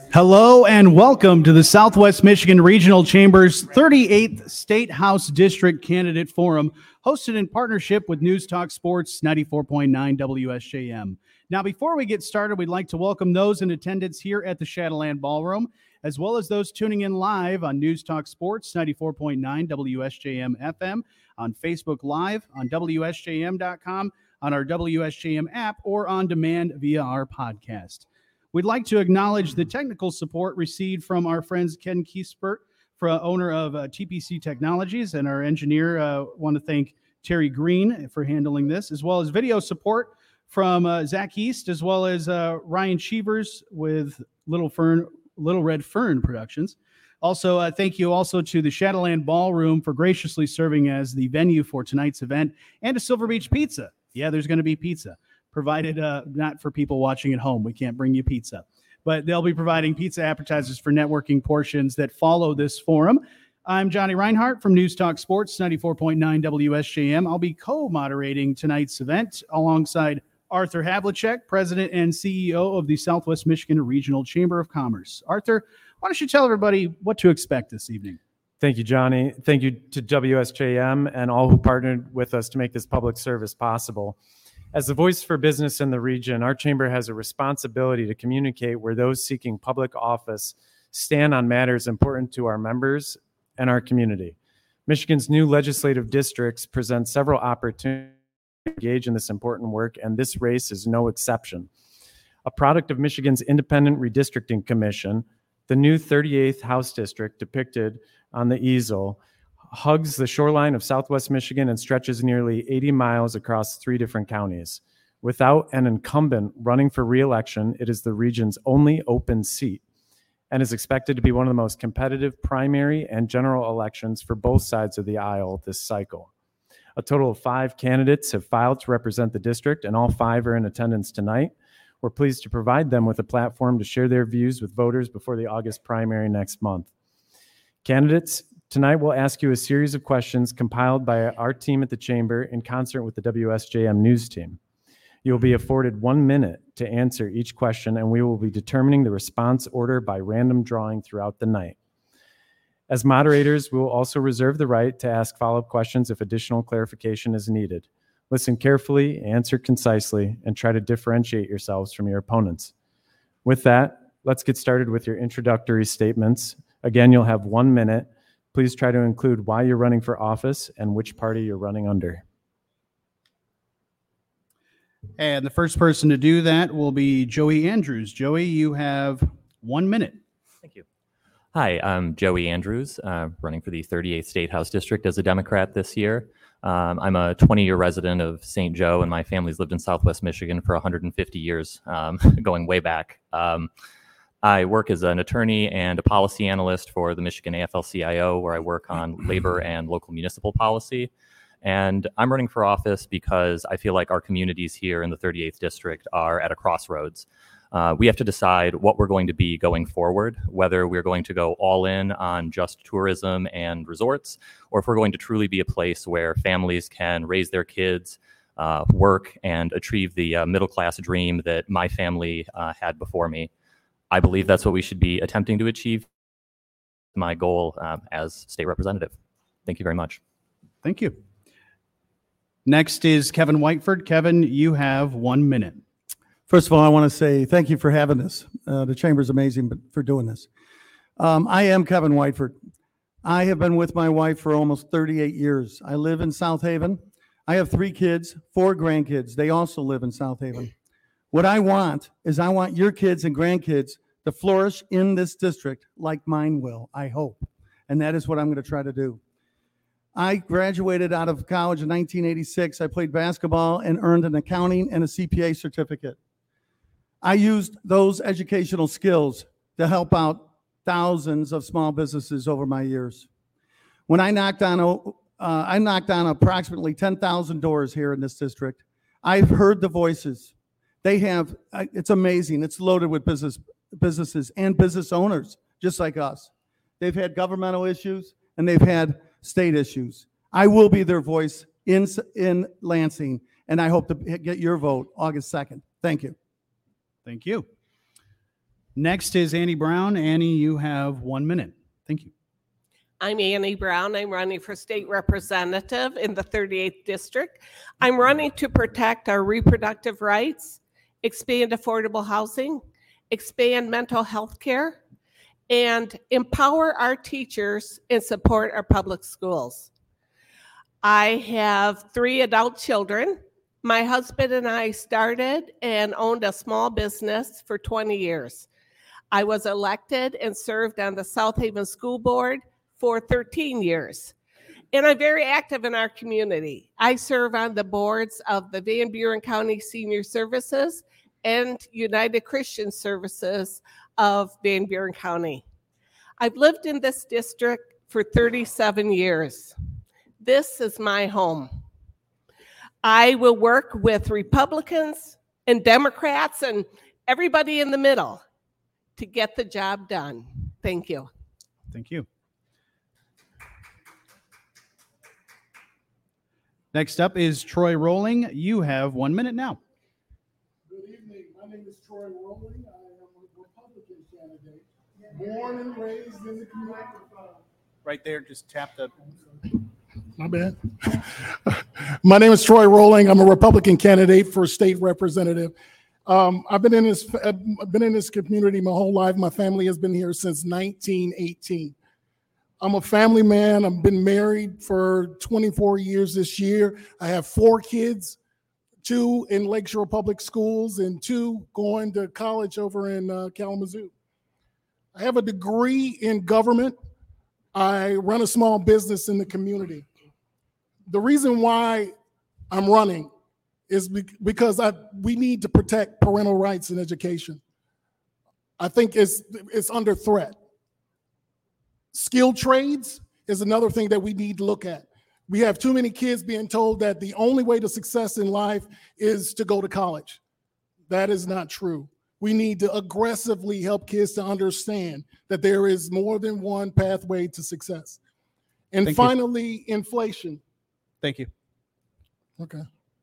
Hello and welcome to the Southwest Michigan Regional Chamber's 38th State House District Candidate Forum, hosted in partnership with News Talk Sports 94.9 WSJM. Now, before we get started, we'd like to welcome those in attendance here at the Shadowland Ballroom, as well as those tuning in live on News Talk Sports 94.9 WSJM FM, on Facebook Live, on WSJM.com, on our WSJM app, or on demand via our podcast. We'd like to acknowledge the technical support received from our friends Ken Kiespert, owner of TPC Technologies, and our engineer. Want to thank Terry Green for handling this, as well as video support from Zach East, as well as Ryan Cheevers with Little Red Fern Productions. Also, thank you also to the Shadowland Ballroom for graciously serving as the venue for tonight's event, and to Silver Beach Pizza. Yeah, there's going to be pizza. Provided not for people watching at home. We can't bring you pizza. But they'll be providing pizza appetizers for networking portions that follow this forum. I'm Johnny Reinhardt from News Talk Sports 94.9 WSJM. I'll be co-moderating tonight's event alongside Arthur Havlicek, President and CEO of the Southwest Michigan Regional Chamber of Commerce. Arthur, why don't you tell everybody what to expect this evening? Thank you, Johnny. Thank you to WSJM and all who partnered with us to make this public service possible. As the voice for business in the region, our chamber has a responsibility to communicate where those seeking public office stand on matters important to our members and our community. Michigan's new legislative districts present several opportunities to engage in this important work, and this race is no exception. A product of Michigan's Independent Redistricting Commission, the new 38th House District depicted on the easel hugs the shoreline of Southwest Michigan and stretches nearly 80 miles across 3 different counties. Without an incumbent running for re-election, it is the region's only open seat and is expected to be one of the most competitive primary and general elections for both sides of the aisle this cycle. A total of 5 candidates have filed to represent the district, and all 5 are in attendance tonight. We're pleased to provide them with a platform to share their views with voters before the August primary next month. Candidates, tonight we'll ask you a series of questions compiled by our team at the Chamber in concert with the WSJM News team. You'll be afforded 1 minute to answer each question, and we will be determining the response order by random drawing throughout the night. As moderators, we will also reserve the right to ask follow-up questions if additional clarification is needed. Listen carefully, answer concisely, and try to differentiate yourselves from your opponents. With that, let's get started with your introductory statements. Again, you'll have 1 minute. Please try to include why you're running for office and which party you're running under. And the first person to do that will be Joey Andrews. Joey, you have 1 minute. Thank you. Hi, I'm Joey Andrews, running for the 38th State House District as a Democrat this year. I'm a 20-year resident of St. Joe, and my family's lived in Southwest Michigan for 150 years, going way back. I work as an attorney and a policy analyst for the Michigan AFL-CIO, where I work on labor and local municipal policy. And I'm running for office because I feel like our communities here in the 38th District are at a crossroads. We have to decide what we're going to be going forward, whether we're going to go all in on just tourism and resorts, or if we're going to truly be a place where families can raise their kids, work, and achieve the middle-class dream that my family had before me. I believe that's what we should be attempting to achieve. My goal as state representative. Thank you very much. Thank you. Next is Kevin Whiteford. Kevin, you have 1 minute. First of all, I want to say thank you for having this. The Chamber's amazing for doing this. I am Kevin Whiteford. I have been with my wife for almost 38 years. I live in South Haven. I have 3 kids, 4 grandkids. They also live in South Haven. What I want is I want your kids and grandkids to flourish in this district like mine will, I hope. And that is what I'm going to try to do. I graduated out of college in 1986. I played basketball and earned an accounting and a CPA certificate. I used those educational skills to help out thousands of small businesses over my years. When I knocked on approximately 10,000 doors here in this district, I've heard the voices. They have, it's amazing. It's loaded with businesses and business owners, just like us. They've had governmental issues and they've had state issues. I will be their voice in Lansing, and I hope to get your vote August 2nd. Thank you. Thank you. Next is Annie Brown. Annie, you have 1 minute. Thank you. I'm Annie Brown. I'm running for state representative in the 38th district. I'm running to protect our reproductive rights, expand affordable housing, expand mental health care, and empower our teachers and support our public schools. I have 3 adult children. My husband and I started and owned a small business for 20 years. I was elected and served on the South Haven School Board for 13 years. And I'm very active in our community. I serve on the boards of the Van Buren County Senior Services and United Christian Services of Van Buren County. I've lived in this district for 37 years. This is my home. I will work with Republicans and Democrats and everybody in the middle to get the job done. Thank you. Thank you. Next up is Troy Rowling. You have 1 minute now. Good evening. My name is Troy Rowling. I am a Republican candidate, born and raised in the community. Right there, just tap the... My bad. My name is Troy Rowling. I'm a Republican candidate for state representative. I've been in this community my whole life. My family has been here since 1918. I'm a family man. I've been married for 24 years this year. I have 4 kids, 2 in Lakeshore Public Schools and 2 going to college over in Kalamazoo. I have a degree in government. I run a small business in the community. The reason why I'm running is because we need to protect parental rights in education. I think it's under threat. Skilled trades is another thing that we need to look at. We have too many kids being told that the only way to success in life is to go to college. That is not true. We need to aggressively help kids to understand that there is more than one pathway to success. And finally, inflation. Thank you. Okay.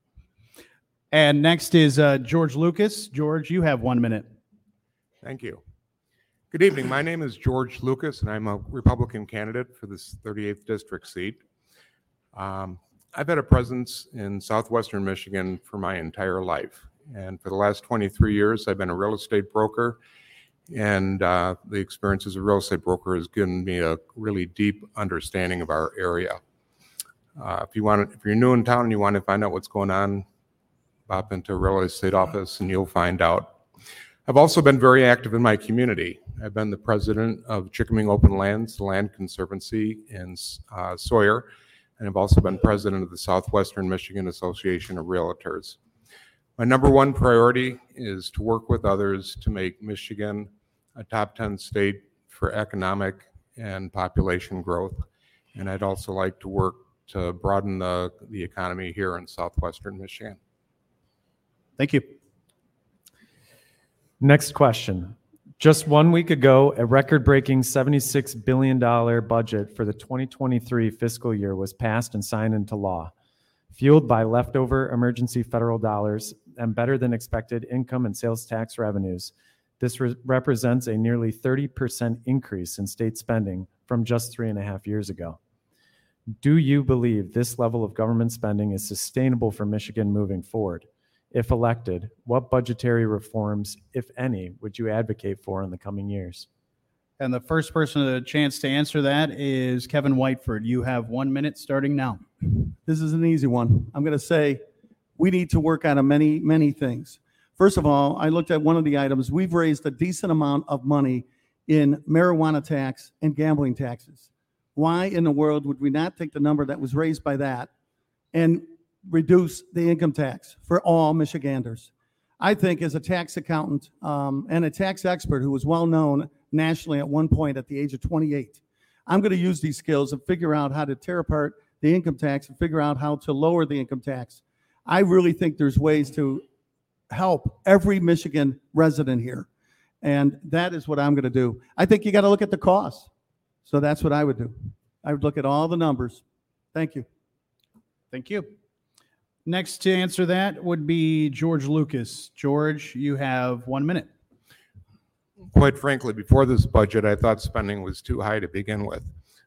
And next is George Lucas. George, you have 1 minute. Thank you. Good evening. My name is George Lucas, and I'm a Republican candidate for this 38th district seat. I've had a presence in southwestern Michigan for my entire life. And for the last 23 years, I've been a real estate broker. And the experience as a real estate broker has given me a really deep understanding of our area. If you're new in town and you want to find out what's going on, pop into a real estate office and you'll find out. I've also been very active in my community. I've been the president of Chickaming Open Lands, the Land Conservancy in Sawyer, and I've also been president of the Southwestern Michigan Association of Realtors. My number one priority is to work with others to make Michigan a top 10 state for economic and population growth. And I'd also like to work to broaden the economy here in southwestern Michigan. Thank you. Next question. Just 1 week ago, a record-breaking $76 billion budget for the 2023 fiscal year was passed and signed into law, fueled by leftover emergency federal dollars and better than expected income and sales tax revenues. This represents a nearly 30% increase in state spending from just 3.5 years ago. Do you believe this level of government spending is sustainable for Michigan moving forward? If elected, what budgetary reforms, if any, would you advocate for in the coming years? And the first person with a chance to answer that is Kevin Whiteford. You have 1 minute starting now. This is an easy one. I'm going to say we need to work on many, many things. First of all, I looked at one of the items. We've raised a decent amount of money in marijuana tax and gambling taxes. Why in the world would we not take the number that was raised by that and reduce the income tax for all Michiganders? I think as a tax accountant and a tax expert who was well known nationally at one point at the age of 28, I'm going to use these skills and figure out how to tear apart the income tax and figure out how to lower the income tax. I really think there's ways to help every Michigan resident here. And that is what I'm going to do. I think you got to look at the costs. So that's what I would do. I would look at all the numbers. Thank you. Thank you. Next to answer that would be George Lucas. George, you have 1 minute. quite frankly, before this budget, I thought spending was too high to begin with.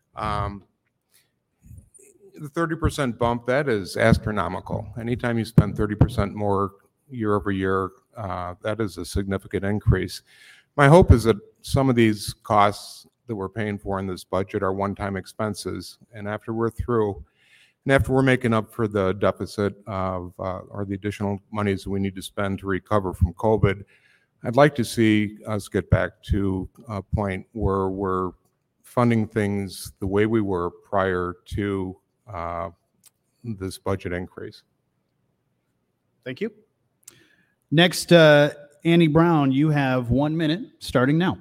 The 30% bump, that is astronomical. Anytime you spend 30% more year over year, that is a significant increase. My hope is that some of these costs that we're paying for in this budget are one-time expenses, and after we're through, and after we're making up for the deficit of, or the additional monies that we need to spend to recover from COVID, I'd like to see us get back to a point where we're funding things the way we were prior to this budget increase. Thank you. Next, Annie Brown, you have 1 minute starting now.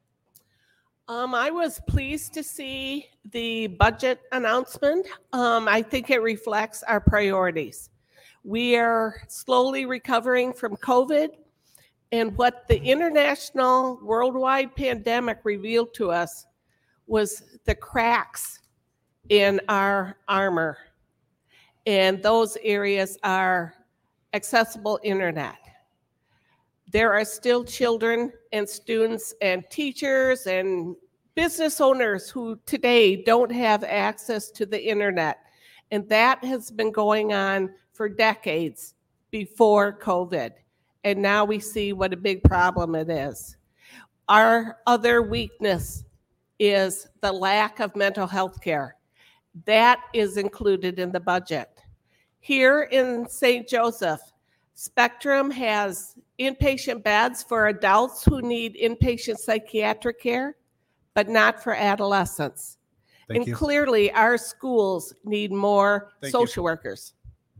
I was pleased to see the budget announcement. I think it reflects our priorities. We are slowly recovering from COVID, and what the international worldwide pandemic revealed to us was the cracks in our armor, and those areas are accessible internet. There are still children and students and teachers and business owners who today don't have access to the internet. And that has been going on for decades before COVID. And now we see what a big problem it is. Our other weakness is the lack of mental health care. That is included in the budget. Here in St. Joseph, Spectrum has inpatient beds for adults who need inpatient psychiatric care, but not for adolescents. Thank you. Clearly, our schools need more social workers.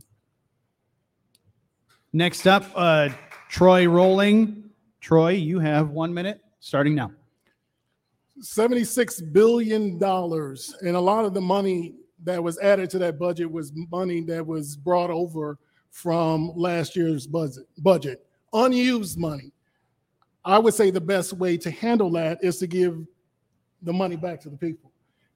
Next up, Troy Rolling. Troy, you have 1 minute starting now. $76 billion, and a lot of the money that was added to that budget was money that was brought over from last year's budget, unused money. I would say the best way to handle that is to give the money back to the people.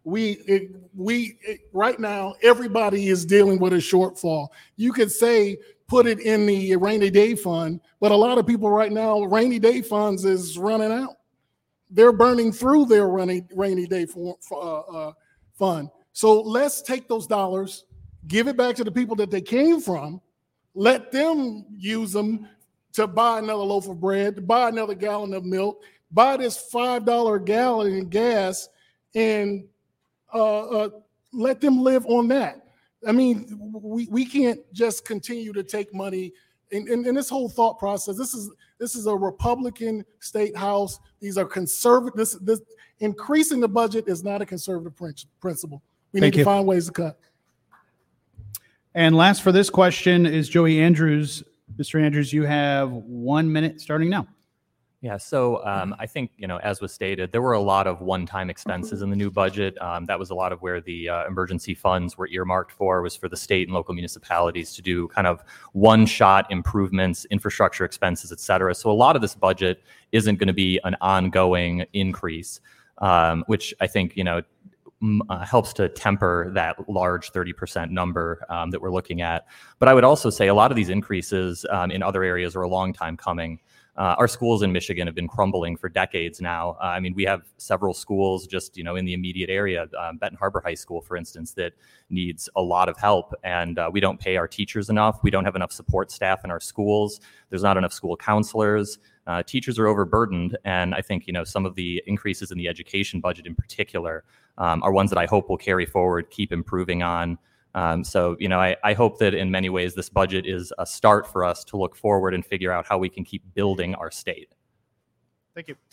Right now, everybody is dealing with a shortfall. You could say put it in the rainy day fund, but a lot of people right now, rainy day funds is running out. They're burning through their rainy day fund. So let's take those dollars, give it back to the people that they came from, let them use them to buy another loaf of bread, to buy another gallon of milk, buy this $5 gallon in gas, and let them live on that. I mean, we can't just continue to take money. In this whole thought process, this is a Republican state house. These are conservative. This increasing the budget is not a conservative principle. We need to find ways to cut. And last for this question is Joey Andrews. Mr. Andrews, you have 1 minute starting now. Yeah, so I think, as was stated, there were a lot of one-time expenses in the new budget. That was a lot of where the emergency funds were earmarked for, was for the state and local municipalities to do kind of one-shot improvements, infrastructure expenses, et cetera. So a lot of this budget isn't going to be an ongoing increase, which I think, helps to temper that large 30% number that we're looking at. But I would also say a lot of these increases in other areas are a long time coming. Our schools in Michigan have been crumbling for decades now. I mean, we have several schools just, in the immediate area, Benton Harbor High School, for instance, that needs a lot of help. And we don't pay our teachers enough. We don't have enough support staff in our schools. There's not enough school counselors. Teachers are overburdened. And I think, some of the increases in the education budget in particular are ones that I hope will carry forward, keep improving on. So, I hope that in many ways this budget is a start for us to look forward and figure out how we can keep building our state. Thank you.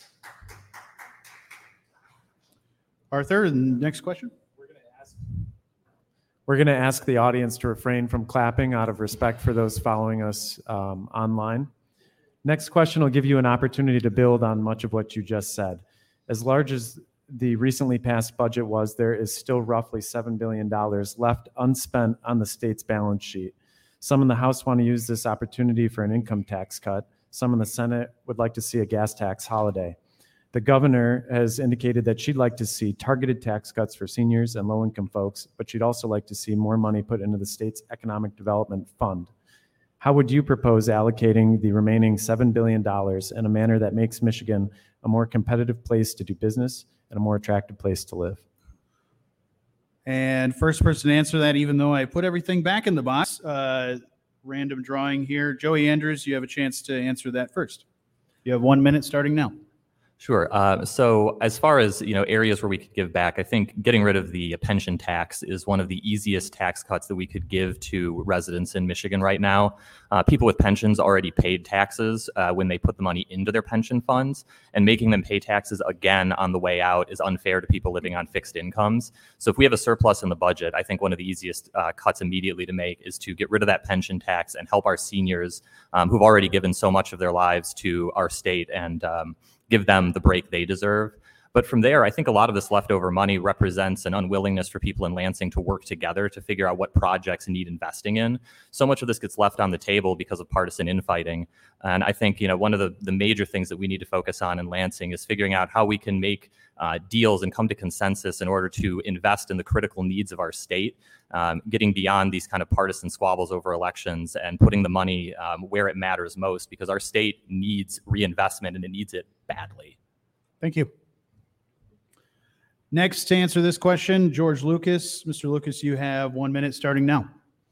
Arthur, next question. We're going to ask the audience to refrain from clapping out of respect for those following us online. Next question will give you an opportunity to build on much of what you just said. As large as the recently passed budget was, there is still roughly $7 billion left unspent on the state's balance sheet. Some in the House want to use this opportunity for an income tax cut. Some in the Senate would like to see a gas tax holiday. The governor has indicated that she'd like to see targeted tax cuts for seniors and low-income folks, but she'd also like to see more money put into the state's economic development fund. How would you propose allocating the remaining $7 billion in a manner that makes Michigan a more competitive place to do business, and a more attractive place to live. And first person to answer that, even though I put everything back in the box, random drawing here. Joey Andrews, you have a chance to answer that first. You have 1 minute starting now. Sure. So as far as areas where we could give back, I think getting rid of the pension tax is one of the easiest tax cuts that we could give to residents in Michigan right now. People with pensions already paid taxes when they put the money into their pension funds, and making them pay taxes again on the way out is unfair to people living on fixed incomes. So if we have a surplus in the budget, I think one of the easiest cuts immediately to make is to get rid of that pension tax and help our seniors who've already given so much of their lives to our state and give them the break they deserve. But from there, I think a lot of this leftover money represents an unwillingness for people in Lansing to work together to figure out what projects need investing in. So much of this gets left on the table because of partisan infighting. And I think one of the major things that we need to focus on in Lansing is figuring out how we can make deals and come to consensus in order to invest in the critical needs of our state, getting beyond these kind of partisan squabbles over elections and putting the money where it matters most, because our state needs reinvestment and it needs it badly. Thank you. Next to answer this question, George Lucas. Mr. Lucas, you have 1 minute starting now.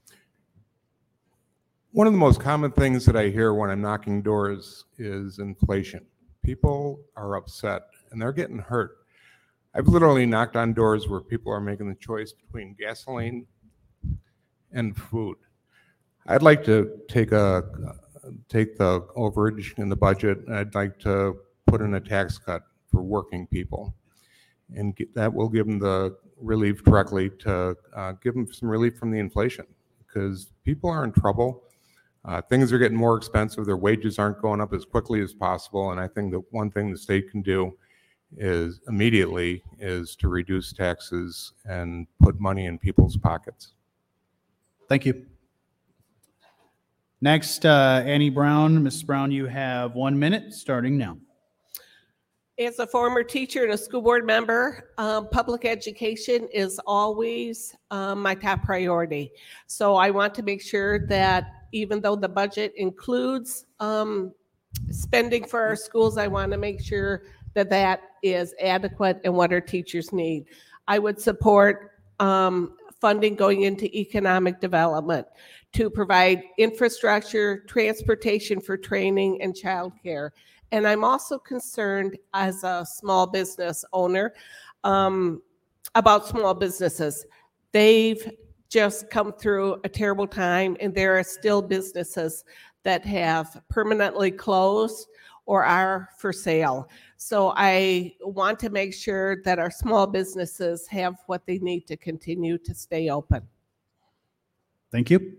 One of the most common things that I hear when I'm knocking doors is inflation. People are upset and they're getting hurt. I've literally knocked on doors where people are making the choice between gasoline and food. I'd like to take the overage in the budget, and I'd like to put in a tax cut for working people. And that will give them the relief directly to give them some relief from the inflation, because people are in trouble. Things are getting more expensive. Their wages aren't going up as quickly as possible. And I think that one thing the state can do is immediately to reduce taxes and put money in people's pockets. Thank you. Next, Annie Brown. Ms. Brown, you have 1 minute starting now. As a former teacher and a school board member, public education is always my top priority. So I want to make sure that even though the budget includes spending for our schools, I want to make sure that that is adequate and what our teachers need. I would support funding going into economic development to provide infrastructure, transportation for training, and childcare. And I'm also concerned as a small business owner about small businesses. They've just come through a terrible time, and there are still businesses that have permanently closed or are for sale. So I want to make sure that our small businesses have what they need to continue to stay open. Thank you.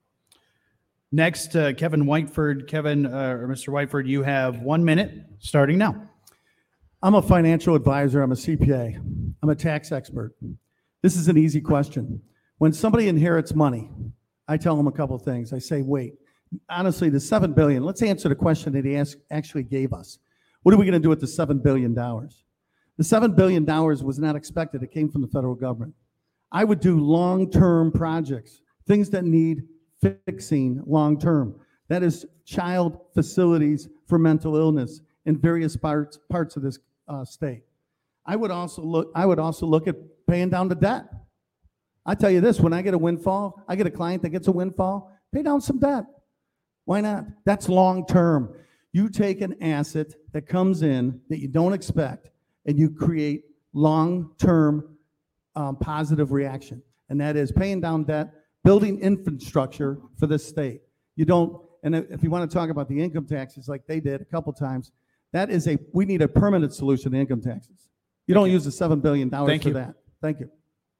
Next, Kevin Whiteford. Kevin, or Mr. Whiteford, you have 1 minute starting now. I'm a financial advisor. I'm a CPA. I'm a tax expert. This is an easy question. When somebody inherits money, I tell them a couple things. I say, wait, honestly, the $7 billion, let's answer the question that he actually gave us. What are we going to do with the $7 billion? The $7 billion was not expected. It came from the federal government. I would do long-term projects, things that need fixing long-term. That is child facilities for mental illness in various parts of this state. I would also look at paying down the debt. I tell you this, when I get a windfall, I get a client that gets a windfall, pay down some debt. Why not? That's long-term. You take an asset that comes in that you don't expect, and you create long-term positive reaction. And that is paying down debt, building infrastructure for this state. You don't, and if you want to talk about the income taxes like they did a couple times, we need a permanent solution to income taxes. You don't use the $7 billion for that. Thank you.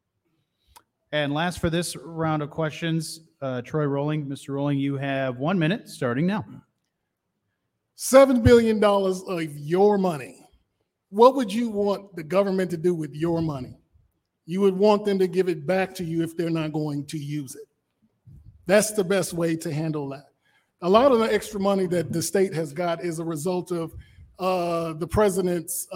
And last for this round of questions, Troy Rowling. Mr. Rowling, you have 1 minute starting now. $7 billion of your money. What would you want the government to do with your money? You would want them to give it back to you if they're not going to use it. That's the best way to handle that. A lot of the extra money that the state has got is a result of the president's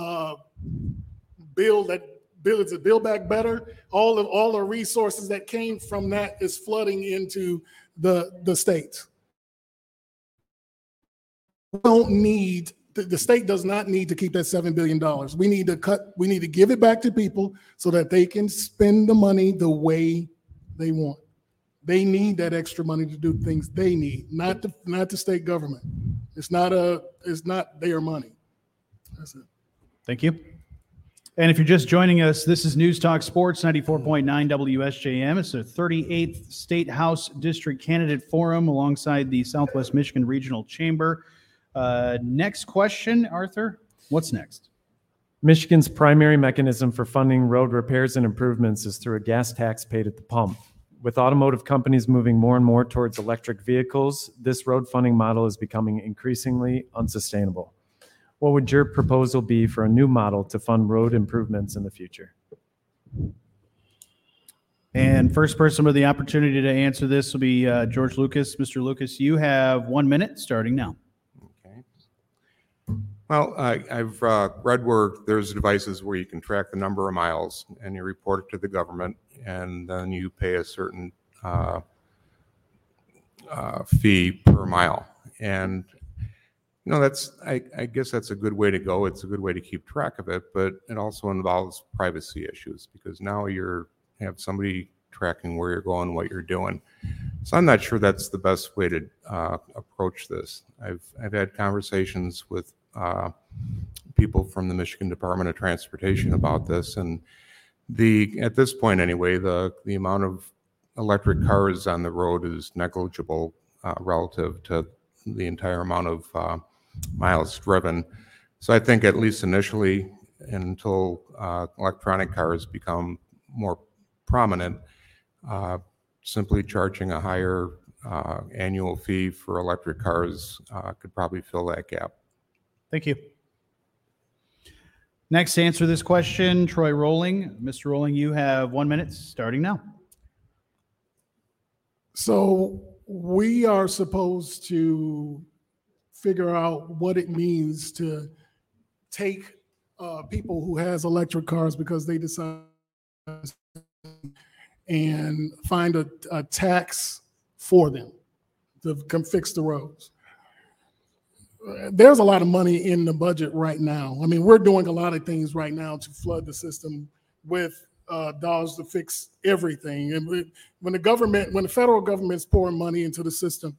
Build Back Better. All the resources that came from that is flooding into the states. We don't need the state does not need to keep that $7 billion. We need to give it back to people so that they can spend the money the way they want. They need that extra money to do things they need, not the state government. It's not their money. That's it. Thank you. And if you're just joining us, this is News Talk Sports 94.9 WSJM. It's the 38th State House District Candidate Forum alongside the Southwest Michigan Regional Chamber. Next question, Arthur. What's next? Michigan's primary mechanism for funding road repairs and improvements is through a gas tax paid at the pump. With automotive companies moving more and more towards electric vehicles, this road funding model is becoming increasingly unsustainable. What would your proposal be for a new model to fund road improvements in the future? And first person with the opportunity to answer this will be George Lucas. Mr. Lucas, you have 1 minute starting now. Okay. Well, I've read where there's devices where you can track the number of miles and you report it to the government, and then you pay a certain fee per mile. And I guess that's a good way to go. It's a good way to keep track of it, but it also involves privacy issues because now you have somebody tracking where you're going, what you're doing. So I'm not sure that's the best way to approach this. I've had conversations with people from the Michigan Department of Transportation about this, and at this point anyway, the amount of electric cars on the road is negligible relative to the entire amount of miles driven. So I think at least initially, until electronic cars become more prominent, simply charging a higher annual fee for electric cars could probably fill that gap. Thank you. Next to answer this question, Troy Rowling. Mr. Rowling, you have 1 minute starting now. So we are supposed to figure out what it means to take people who has electric cars because they decide and find a tax for them to come fix the roads. There's a lot of money in the budget right now. I mean, we're doing a lot of things right now to flood the system with dollars to fix everything. And when the federal government's pouring money into the system,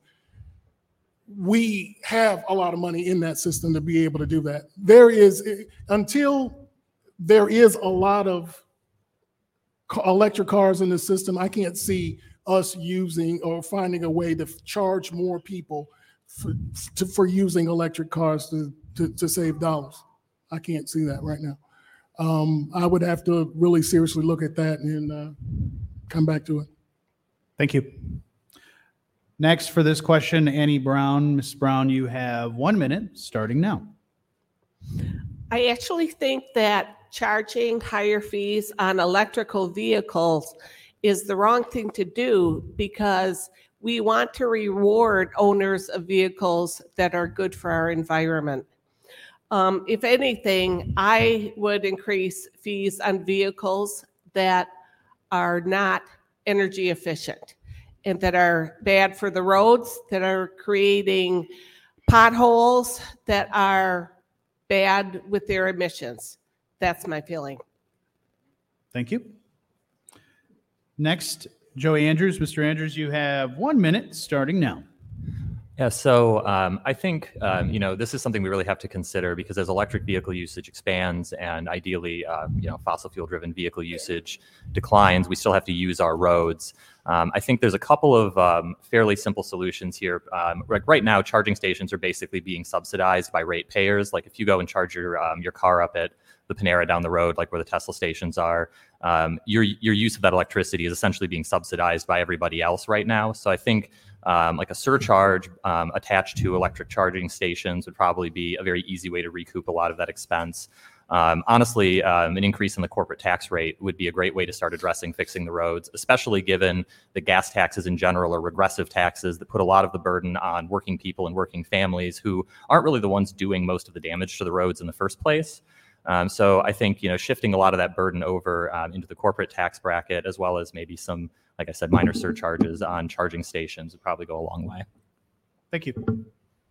we have a lot of money in that system to be able to do that. Until there is a lot of electric cars in the system, I can't see us using or finding a way to charge more people for using electric cars to save dollars. I can't see that right now. I would have to really seriously look at that and come back to it. Thank you. Next for this question, Annie Brown. Ms. Brown, you have 1 minute starting now. I actually think that charging higher fees on electrical vehicles is the wrong thing to do because we want to reward owners of vehicles that are good for our environment. If anything, I would increase fees on vehicles that are not energy efficient and that are bad for the roads, that are creating potholes, that are bad with their emissions. That's my feeling. Thank you. Next, Joey Andrews. Mr. Andrews, you have 1 minute starting now. Yeah, so I think, this is something we really have to consider because as electric vehicle usage expands and ideally, fossil fuel driven vehicle usage declines, we still have to use our roads. I think there's a couple of fairly simple solutions here. Right now, charging stations are basically being subsidized by ratepayers. Like if you go and charge your car up at the Panera down the road, like where the Tesla stations are, your use of that electricity is essentially being subsidized by everybody else right now. So I think like a surcharge attached to electric charging stations would probably be a very easy way to recoup a lot of that expense. Honestly, an increase in the corporate tax rate would be a great way to start addressing fixing the roads, especially given the gas taxes in general are regressive taxes that put a lot of the burden on working people and working families who aren't really the ones doing most of the damage to the roads in the first place. So I think, shifting a lot of that burden over into the corporate tax bracket, as well as maybe some, like I said, minor surcharges on charging stations would probably go a long way. Thank you.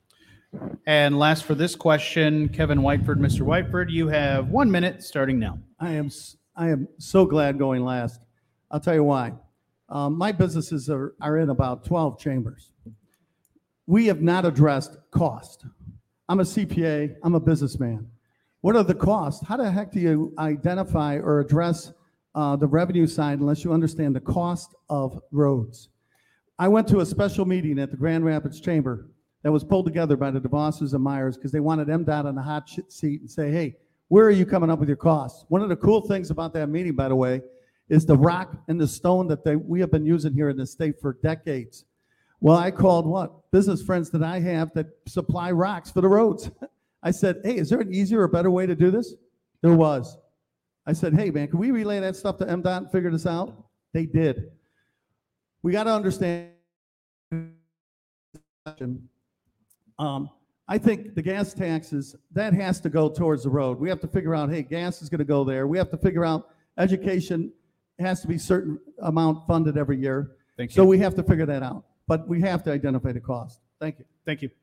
And last for this question, Kevin Whiteford. Mr. Whiteford, you have 1 minute starting now. I am so glad going last. I'll tell you why. My businesses are in about 12 chambers. We have not addressed cost. I'm a CPA, I'm a businessman. What are the costs? How the heck do you identify or address the revenue side unless you understand the cost of roads? I went to a special meeting at the Grand Rapids Chamber that was pulled together by the DeVosses and Myers because they wanted MDOT on the hot seat and say, hey, where are you coming up with your costs? One of the cool things about that meeting, by the way, is the rock and the stone that we have been using here in the state for decades. Well, I called what? Business friends that I have that supply rocks for the roads. I said, hey, is there an easier or better way to do this? There was. I said, hey, man, can we relay that stuff to MDOT and figure this out? They did. We got to understand. I think the gas taxes, that has to go towards the road. We have to figure out, hey, gas is going to go there. We have to figure out education has to be certain amount funded every year. Thank you. So we have to figure that out. But we have to identify the cost. Thank you. Thank you.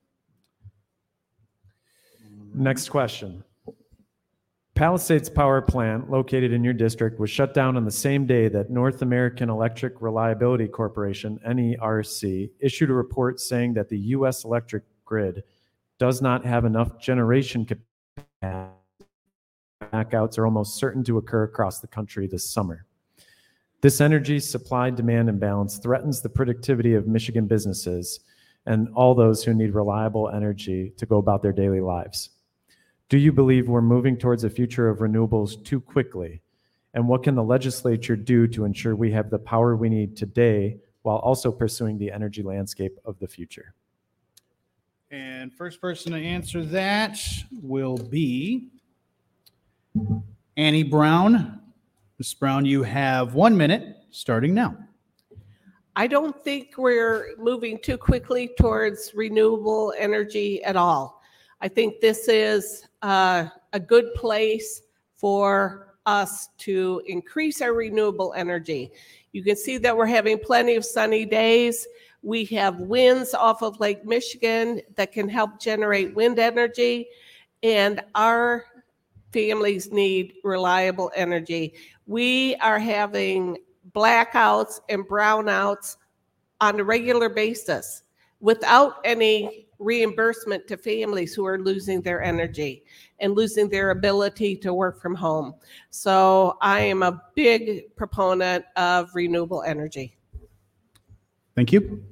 Next question. Palisades Power Plant, located in your district, was shut down on the same day that North American Electric Reliability Corporation, NERC, issued a report saying that the U.S. electric grid does not have enough generation capacity. Blackouts are almost certain to occur across the country this summer. This energy supply-demand imbalance threatens the productivity of Michigan businesses and all those who need reliable energy to go about their daily lives. Do you believe we're moving towards a future of renewables too quickly? And what can the legislature do to ensure we have the power we need today while also pursuing the energy landscape of the future? And first person to answer that will be Annie Brown. Ms. Brown, you have 1 minute starting now. I don't think we're moving too quickly towards renewable energy at all. I think this is a good place for us to increase our renewable energy. You can see that we're having plenty of sunny days. We have winds off of Lake Michigan that can help generate wind energy, and our families need reliable energy. We are having blackouts and brownouts on a regular basis without any reimbursement to families who are losing their energy and losing their ability to work from home. So I am a big proponent of renewable energy. Thank you.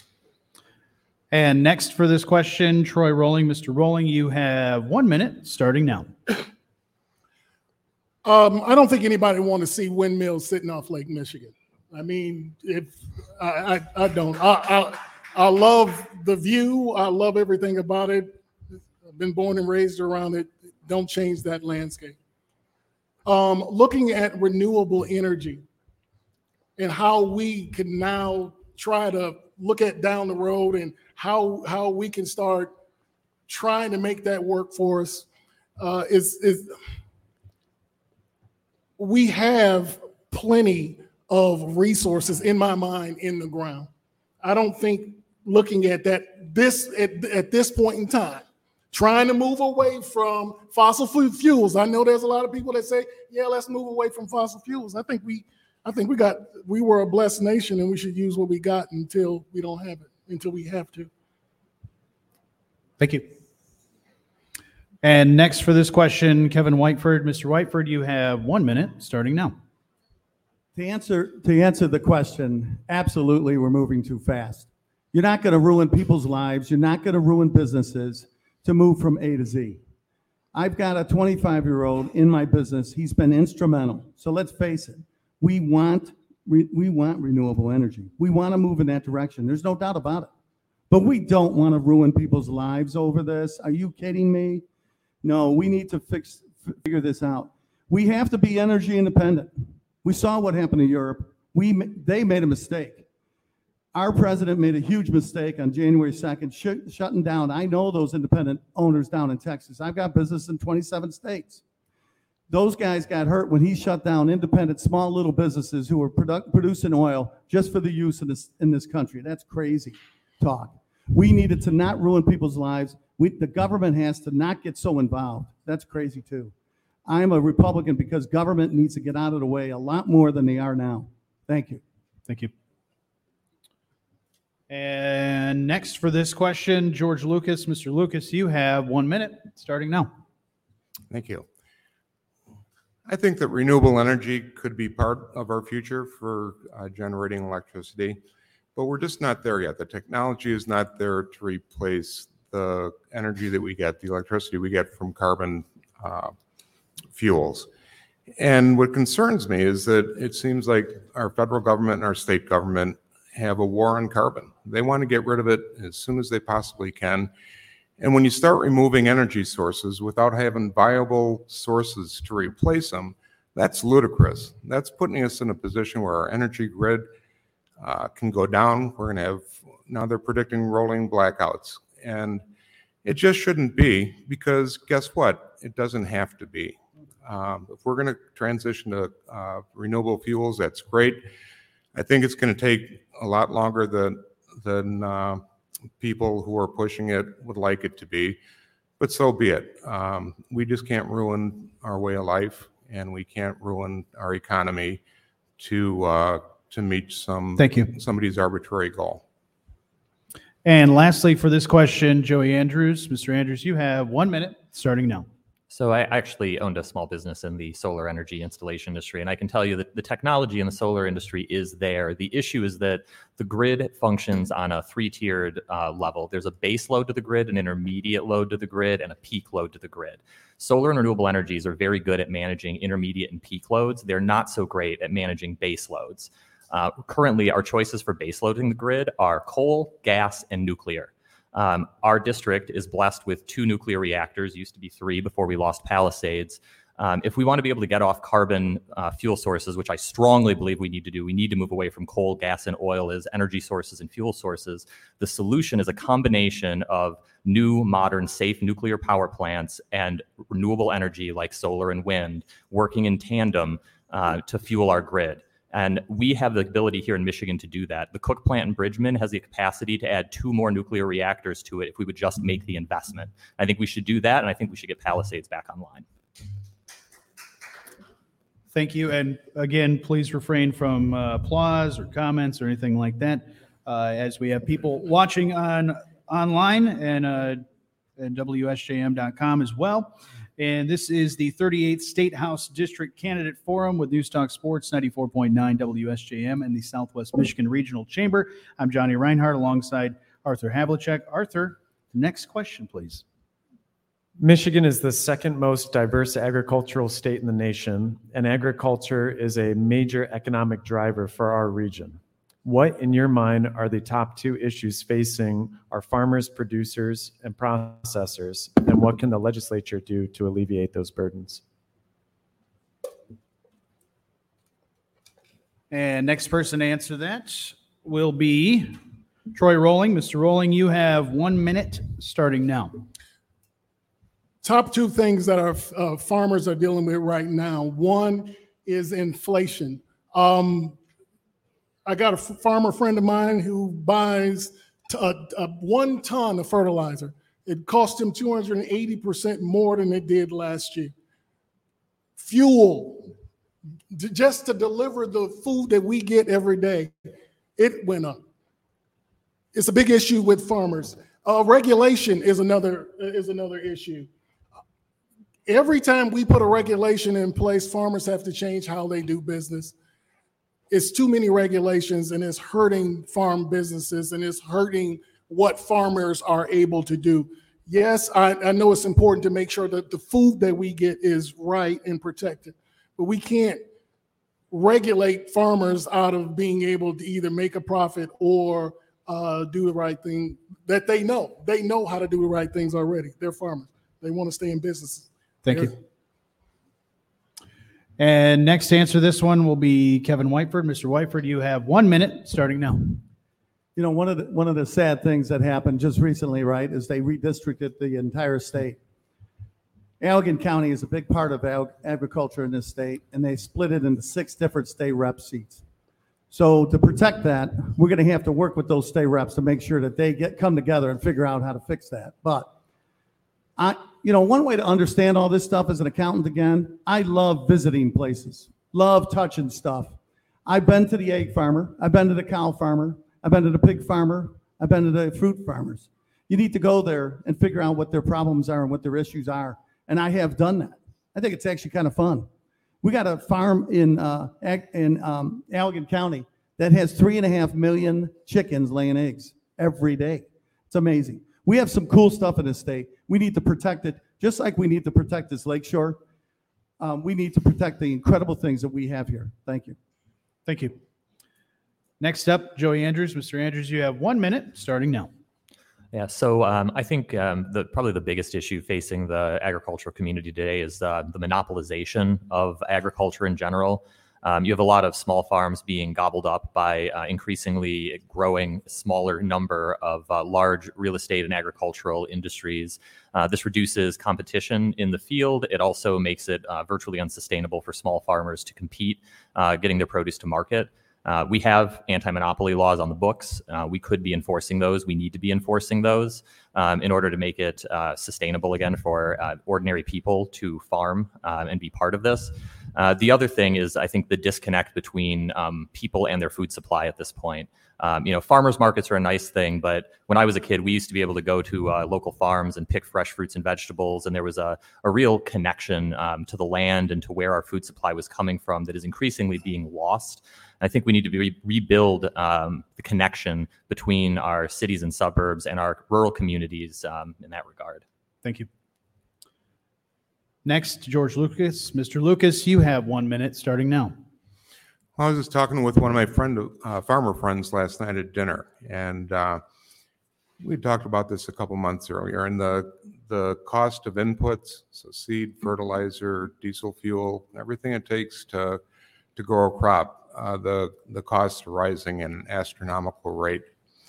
And next for this question, Troy Rowling. Mr. Rowling, you have 1 minute starting now. I don't think anybody want to see windmills sitting off Lake Michigan. I mean, I don't. I love the view. I love everything about it. I've been born and raised around it. Don't change that landscape. Looking at renewable energy and how we can now try to look at down the road and how we can start trying to make that work for us is we have plenty of resources in my mind in the ground. I don't think looking at that at this point in time, trying to move away from fossil fuels. I know there's a lot of people that say, yeah, let's move away from fossil fuels. I think we were a blessed nation and we should use what we got until we don't have it, until we have to. Thank you. And next for this question, Kevin Whiteford. Mr. Whiteford, you have 1 minute starting now. To answer the question, absolutely, we're moving too fast. You're not going to ruin people's lives. You're not going to ruin businesses to move from A to Z. I've got a 25-year-old in my business. He's been instrumental. So let's face it. We want renewable energy. We want to move in that direction. There's no doubt about it. But we don't want to ruin people's lives over this. Are you kidding me? No, we need to figure this out. We have to be energy independent. We saw what happened in Europe. They made a mistake. Our president made a huge mistake on January 2nd, shutting down. I know those independent owners down in Texas. I've got business in 27 states. Those guys got hurt when he shut down independent, small little businesses who were producing oil just for the use in this country. That's crazy talk. We needed to not ruin people's lives. The government has to not get so involved. That's crazy too. I'm a Republican because government needs to get out of the way a lot more than they are now. Thank you. Thank you. And next for this question, George Lucas. Mr. Lucas, you have 1 minute starting now. Thank you. I think that renewable energy could be part of our future for generating electricity, but we're just not there yet. The technology is not there to replace the energy that we get, the electricity we get from carbon fuels. And what concerns me is that it seems like our federal government and our state government have a war on carbon. They want to get rid of it as soon as they possibly can. And when you start removing energy sources without having viable sources to replace them, that's ludicrous. That's putting us in a position where our energy grid can go down. We're going to have, now they're predicting rolling blackouts. And it just shouldn't be, because guess what? It doesn't have to be. If we're going to transition to renewable fuels, that's great. I think it's going to take a lot longer than people who are pushing it would like it to be, but so be it. We just can't ruin our way of life, and we can't ruin our economy to meet somebody's arbitrary goal. And lastly, for this question, Joey Andrews. Mr. Andrews, you have 1 minute starting now. So I actually owned a small business in the solar energy installation industry, and I can tell you that the technology in the solar industry is there. The issue is that the grid functions on a three-tiered level. There's a base load to the grid, an intermediate load to the grid, and a peak load to the grid. Solar and renewable energies are very good at managing intermediate and peak loads. They're not so great at managing base loads. Currently, our choices for base loading the grid are coal, gas, and nuclear. Our district is blessed with 2 nuclear reactors, used to be 3 before we lost Palisades. If we want to be able to get off carbon fuel sources, which I strongly believe we need to do, we need to move away from coal, gas, and oil as energy sources and fuel sources. The solution is a combination of new, modern, safe nuclear power plants and renewable energy like solar and wind working in tandem to fuel our grid. And we have the ability here in Michigan to do that. The Cook plant in Bridgman has the capacity to add 2 more nuclear reactors to it if we would just make the investment. I think we should do that, and I think we should get Palisades back online. Thank you. And again, please refrain from applause or comments or anything like that, as we have people watching online and WSJM.com as well. And this is the 38th State House District Candidate Forum with Newstalk Sports 94.9 WSJM and the Southwest Michigan Regional Chamber. I'm Johnny Reinhardt alongside Arthur Havlicek. Arthur, next question, please. Michigan is the second most diverse agricultural state in the nation, and agriculture is a major economic driver for our region. What, in your mind, are the top 2 issues facing our farmers, producers, and processors, and what can the legislature do to alleviate those burdens? And next person to answer that will be Troy Rolling. Mr. Rolling, you have 1 minute starting now. Top 2 things that our farmers are dealing with right now. One is inflation. I got a farmer friend of mine who buys 1 ton of fertilizer. It cost him 280% more than it did last year. Fuel, just to deliver the food that we get every day, it went up. It's a big issue with farmers. Regulation is another issue. Every time we put a regulation in place, farmers have to change how they do business. It's too many regulations, and it's hurting farm businesses, and it's hurting what farmers are able to do. Yes, I know it's important to make sure that the food that we get is right and protected, but we can't regulate farmers out of being able to either make a profit or do the right thing that they know. They know how to do the right things already. They're farmers. They want to stay in business. Thank you. And next to answer this one will be Kevin Whiteford. Mr. Whiteford, you have 1 minute starting now. You know, one of the sad things that happened just recently, right, is they redistricted the entire state. Allegan County is a big part of agriculture in this state, and they split it into 6 different state rep seats. So to protect that, we're going to have to work with those state reps to make sure that they come together and figure out how to fix that. But one way to understand all this stuff as an accountant, again, I love visiting places, love touching stuff. I've been to the egg farmer, I've been to the cow farmer, I've been to the pig farmer, I've been to the fruit farmers. You need to go there and figure out what their problems are and what their issues are. And I have done that. I think it's actually kind of fun. We got a farm in Allegan County that has 3.5 million chickens laying eggs every day. It's amazing. We have some cool stuff in this state. We need to protect it, just like we need to protect this lakeshore. We need to protect the incredible things that we have here. Thank you. Thank you. Next up, Joey Andrews. Mr. Andrews, you have 1 minute starting now. Yeah, so I think probably the biggest issue facing the agricultural community today is the monopolization of agriculture in general. You have a lot of small farms being gobbled up by increasingly growing smaller number of large real estate and agricultural industries. This reduces competition in the field. It also makes it virtually unsustainable for small farmers to compete, getting their produce to market. We have anti-monopoly laws on the books. We could be enforcing those. We need to be enforcing those in order to make it sustainable again for ordinary people to farm and be part of this. The other thing is, I think, the disconnect between people and their food supply at this point. Farmers markets are a nice thing, but when I was a kid, we used to be able to go to local farms and pick fresh fruits and vegetables, and there was a real connection to the land and to where our food supply was coming from that is increasingly being lost. I think we need to rebuild the connection between our cities and suburbs and our rural communities in that regard. Thank you. Next, George Lucas. Mr. Lucas, you have 1 minute starting now. Well, I was just talking with one of my farmer friends last night at dinner, and we talked about this a couple months earlier, and the cost of inputs, so seed, fertilizer, diesel fuel, everything it takes to grow a crop. The costs are rising at an astronomical rate.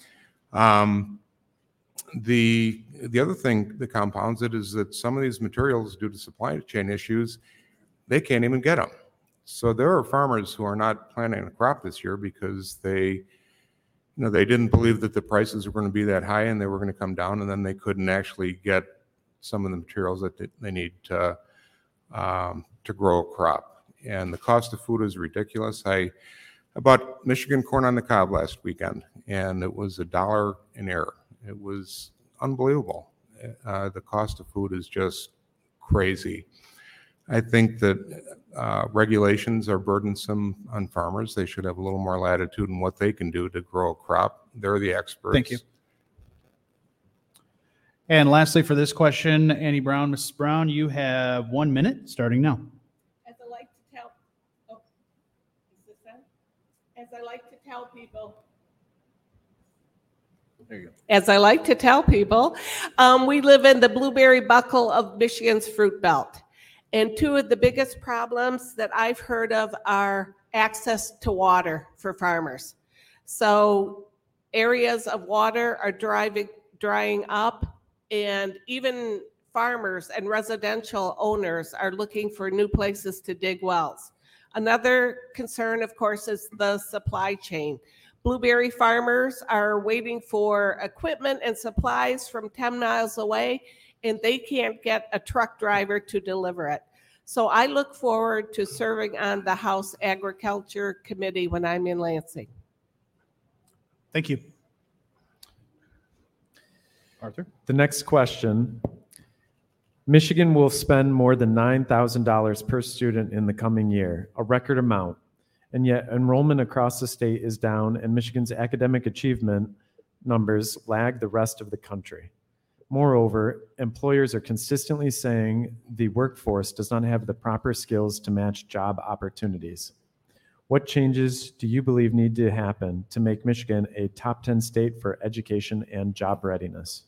The other thing that compounds it is that some of these materials, due to supply chain issues, they can't even get them. So there are farmers who are not planting a crop this year because they didn't believe that the prices were going to be that high and they were going to come down, and then they couldn't actually get some of the materials that they need to grow a crop. And the cost of food is ridiculous. I bought Michigan corn on the cob last weekend, and it was $1 an ear. It was unbelievable. The cost of food is just crazy. I think that regulations are burdensome on farmers. They should have a little more latitude in what they can do to grow a crop. They're the experts. Thank you. And lastly, for this question, Annie Brown. Mrs. Brown, you have 1 minute starting now. As I like to tell people, we live in the blueberry buckle of Michigan's fruit belt. And two of the biggest problems that I've heard of are access to water for farmers. So areas of water are drying up, and even farmers and residential owners are looking for new places to dig wells. Another concern, of course, is the supply chain. Blueberry farmers are waiting for equipment and supplies from 10 miles away, and they can't get a truck driver to deliver it. So I look forward to serving on the House Agriculture Committee when I'm in Lansing. Thank you. Arthur? The next question. Michigan will spend more than $9,000 per student in the coming year, a record amount. And yet enrollment across the state is down, and Michigan's academic achievement numbers lag the rest of the country. Moreover, employers are consistently saying the workforce does not have the proper skills to match job opportunities. What changes do you believe need to happen to make Michigan a top 10 state for education and job readiness?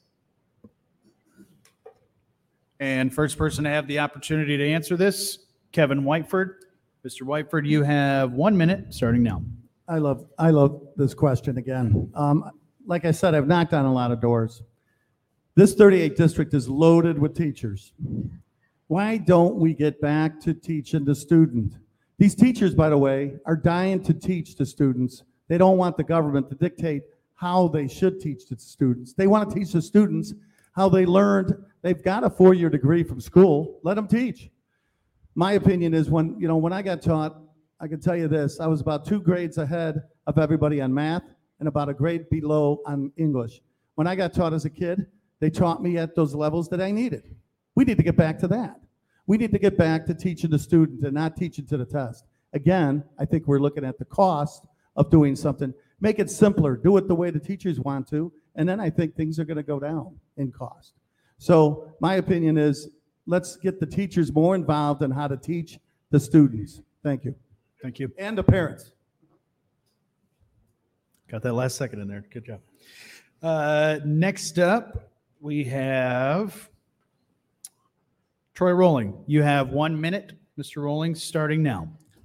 And first person to have the opportunity to answer this, Kevin Whiteford. Mr. Whiteford, you have 1 minute starting now. I love this question again. Like I said, I've knocked on a lot of doors. This 38th district is loaded with teachers. Why don't we get back to teaching the student? These teachers, by the way, are dying to teach the students. They don't want the government to dictate how they should teach the students. They want to teach the students how they learned. They've got a 4-year degree from school. Let them teach. My opinion is when I got taught, I can tell you this, I was about 2 grades ahead of everybody on math and about a grade below on English. When I got taught as a kid, they taught me at those levels that I needed. We need to get back to that. We need to get back to teaching the student and not teaching to the test. Again, I think we're looking at the cost of doing something. Make it simpler. Do it the way the teachers want to, and then I think things are going to go down in cost. So my opinion is let's get the teachers more involved in how to teach the students. Thank you. Thank you. And the parents. Got that last second in there. Good job. Next up, we have Troy Rowling. You have 1 minute, Mr. Rowling, starting now.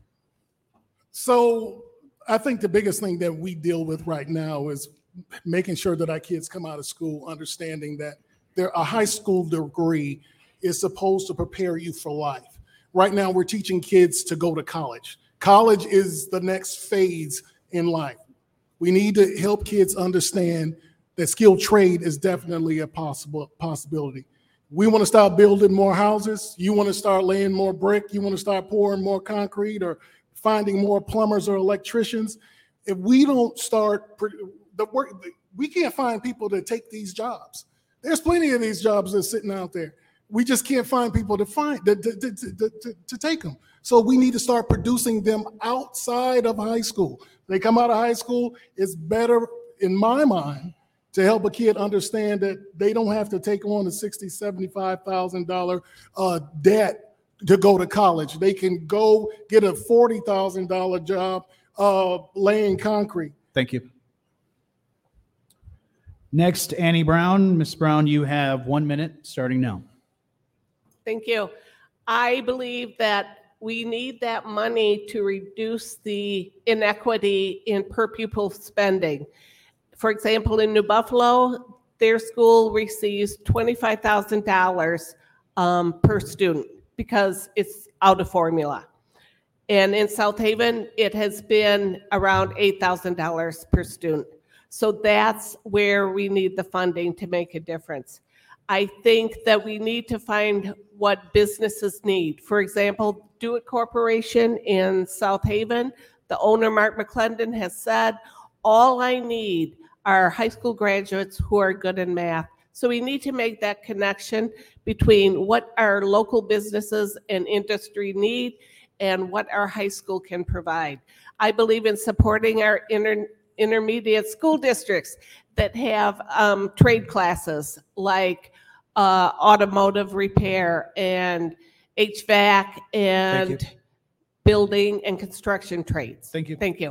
So I think the biggest thing that we deal with right now is making sure that our kids come out of school understanding that a high school degree is supposed to prepare you for life. Right now, we're teaching kids to go to college. College is the next phase in life. We need to help kids understand that skilled trade is definitely a possibility. We want to start building more houses. You want to start laying more brick. You want to start pouring more concrete or finding more plumbers or electricians. If we don't start the work, we can't find people to take these jobs. There's plenty of these jobs that's sitting out there. We just can't find people to take them. So we need to start producing them outside of high school. They come out of high school, it's better, in my mind, to help a kid understand that they don't have to take on a $60,000, $75,000 debt to go to college. They can go get a $40,000 job laying concrete. Thank you. Next, Annie Brown. Ms. Brown, you have 1 minute, starting now. Thank you. I believe that we need that money to reduce the inequity in per pupil spending. For example, in New Buffalo, their school receives $25,000 per student because it's out of formula. And in South Haven, it has been around $8,000 per student. So that's where we need the funding to make a difference. I think that we need to find what businesses need. For example, Do It Corporation in South Haven, the owner, Mark McClendon, has said, all I need are high school graduates who are good in math. So we need to make that connection between what our local businesses and industry need and what our high school can provide. I believe in supporting our intermediate school districts that have trade classes like automotive repair and HVAC and building and construction trades. Thank you. Thank you.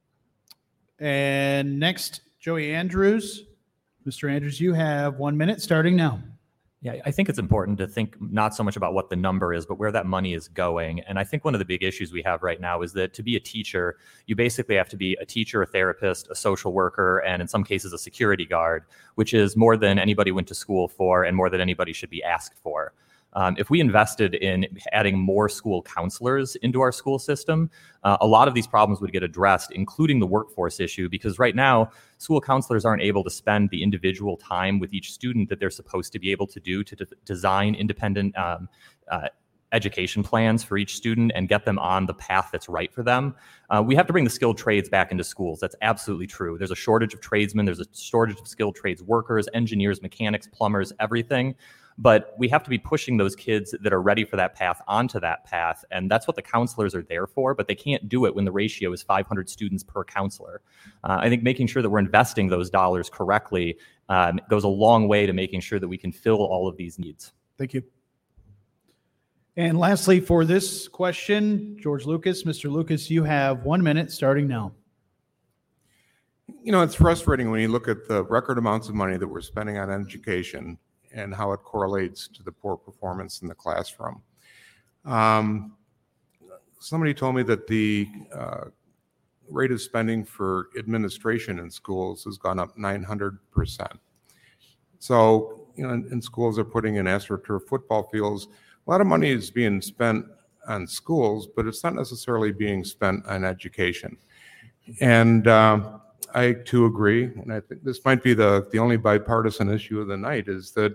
And next, Joey Andrews. Mr. Andrews, you have 1 minute, starting now. Yeah, I think it's important to think not so much about what the number is, but where that money is going. And I think one of the big issues we have right now is that to be a teacher, you basically have to be a teacher, a therapist, a social worker, and in some cases a security guard, which is more than anybody went to school for and more than anybody should be asked for. If we invested in adding more school counselors into our school system, a lot of these problems would get addressed, including the workforce issue, because right now, school counselors aren't able to spend the individual time with each student that they're supposed to be able to do to design independent education plans for each student and get them on the path that's right for them. We have to bring the skilled trades back into schools. That's absolutely true. There's a shortage of tradesmen. There's a shortage of skilled trades workers, engineers, mechanics, plumbers, everything. But we have to be pushing those kids that are ready for that path onto that path. And that's what the counselors are there for, but they can't do it when the ratio is 500 students per counselor. I think making sure that we're investing those dollars correctly goes a long way to making sure that we can fill all of these needs. Thank you. And lastly, for this question, George Lucas. Mr. Lucas, you have 1 minute, starting now. You know, it's frustrating when you look at the record amounts of money that we're spending on education and how it correlates to the poor performance in the classroom. Somebody told me that the rate of spending for administration in schools has gone up 900%. So, you know, in schools they're putting in AstroTurf football fields. A lot of money is being spent on schools, but it's not necessarily being spent on education. And I too agree, and I think this might be the only bipartisan issue of the night, is that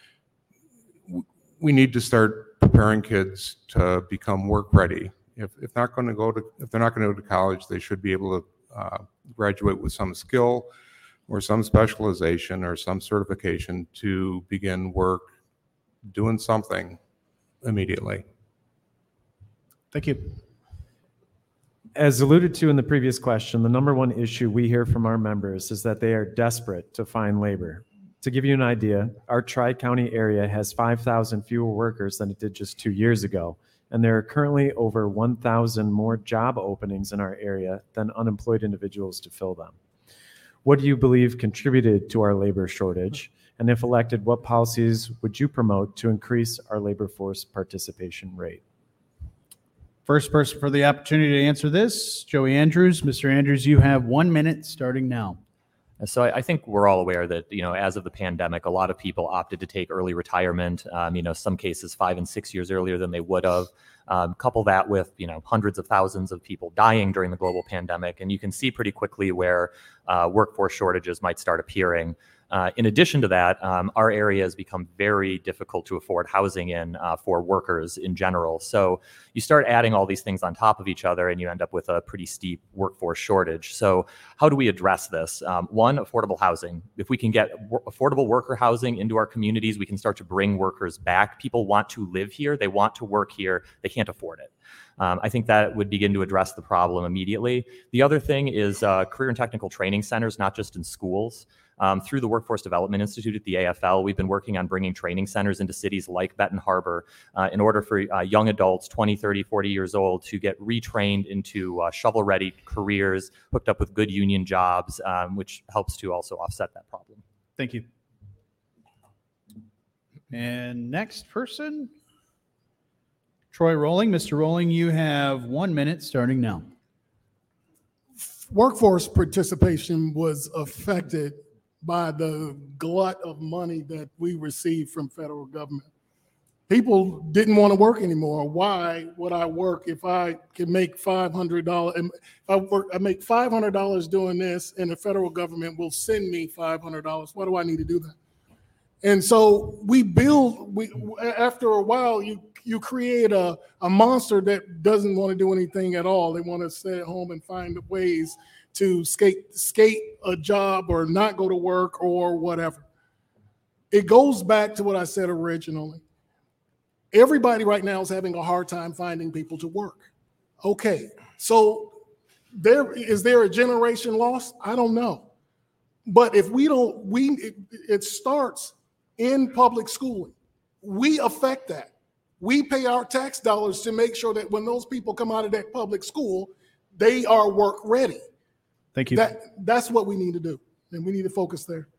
we need to start preparing kids to become work ready. If they're not going to go to college, they should be able to graduate with some skill or some specialization or some certification to begin work doing something immediately. Thank you. As alluded to in the previous question, the number one issue we hear from our members is that they are desperate to find labor. To give you an idea, our Tri-County area has 5,000 fewer workers than it did just 2 years ago, and there are currently over 1,000 more job openings in our area than unemployed individuals to fill them. What do you believe contributed to our labor shortage? And if elected, what policies would you promote to increase our labor force participation rate? First person for the opportunity to answer this, Joey Andrews. Mr. Andrews, you have 1 minute starting now. So I think we're all aware that, as of the pandemic, a lot of people opted to take early retirement, some cases 5 and 6 years earlier than they would have. Couple that with, hundreds of thousands of people dying during the global pandemic. And you can see pretty quickly where workforce shortages might start appearing. In addition to that, our area has become very difficult to afford housing in for workers in general. So you start adding all these things on top of each other and you end up with a pretty steep workforce shortage. So how do we address this? One, affordable housing. If we can get affordable worker housing into our communities, we can start to bring workers back. People want to live here. They want to work here. They can't afford it. I think that would begin to address the problem immediately. The other thing is career and technical training centers, not just in schools. Through the Workforce Development Institute at the AFL, we've been working on bringing training centers into cities like Benton Harbor in order for young adults, 20, 30, 40 years old, to get retrained into shovel-ready careers, hooked up with good union jobs, which helps to also offset that problem. Thank you. And next person, Troy Rowling. Mr. Rowling, you have 1 minute starting now. Workforce participation was affected by the glut of money that we received from federal government. People didn't want to work anymore. Why would I work if I can make $500? And if I make $500 doing this, and the federal government will send me $500. Why do I need to do that? And so after a while, you create a monster that doesn't want to do anything at all. They want to stay at home and find ways to skate a job or not go to work or whatever. It goes back to what I said originally. Everybody right now is having a hard time finding people to work. Okay, so is there a generation lost? I don't know. But if it starts in public schooling. We affect that. We pay our tax dollars to make sure that when those people come out of that public school, they are work ready. Thank you. That's what we need to do, and we need to focus there.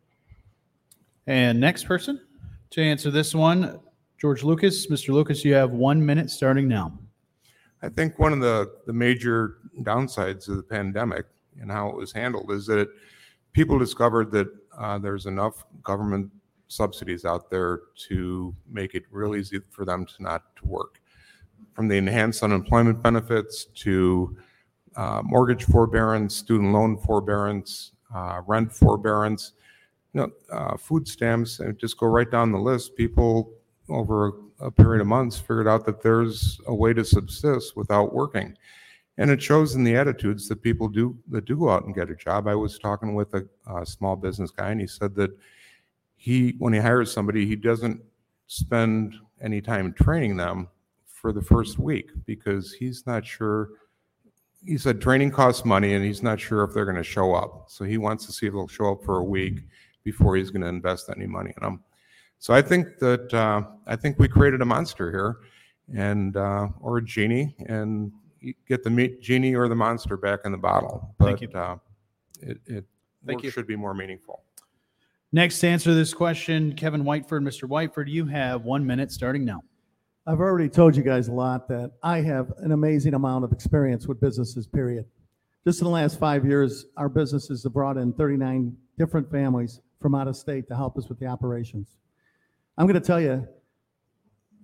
And next person to answer this one, George Lucas. Mr. Lucas, you have 1 minute starting now. I think one of the major downsides of the pandemic and how it was handled is that people discovered that there's enough government subsidies out there to make it real easy for them to not to work. From the enhanced unemployment benefits to mortgage forbearance, student loan forbearance, rent forbearance, food stamps, and just go right down the list. People over a period of months figured out that there's a way to subsist without working. And it shows in the attitudes that people that do go out and get a job. I was talking with a small business guy, and he said that when he hires somebody, he doesn't spend any time training them for the first week because he's not sure. He said training costs money and he's not sure if they're going to show up. So he wants to see if they'll show up for a week before he's going to invest any money in them. So I think that we created a monster here, and or a genie, and you get the genie or the monster back in the bottle. But Thank you. Work should be more meaningful. Next to answer this question, Kevin Whiteford. Mr. Whiteford, you have 1 minute starting now. I've already told you guys a lot that I have an amazing amount of experience with businesses, period. Just in the last 5 years, our businesses have brought in 39 different families from out of state to help us with the operations. I'm going to tell you,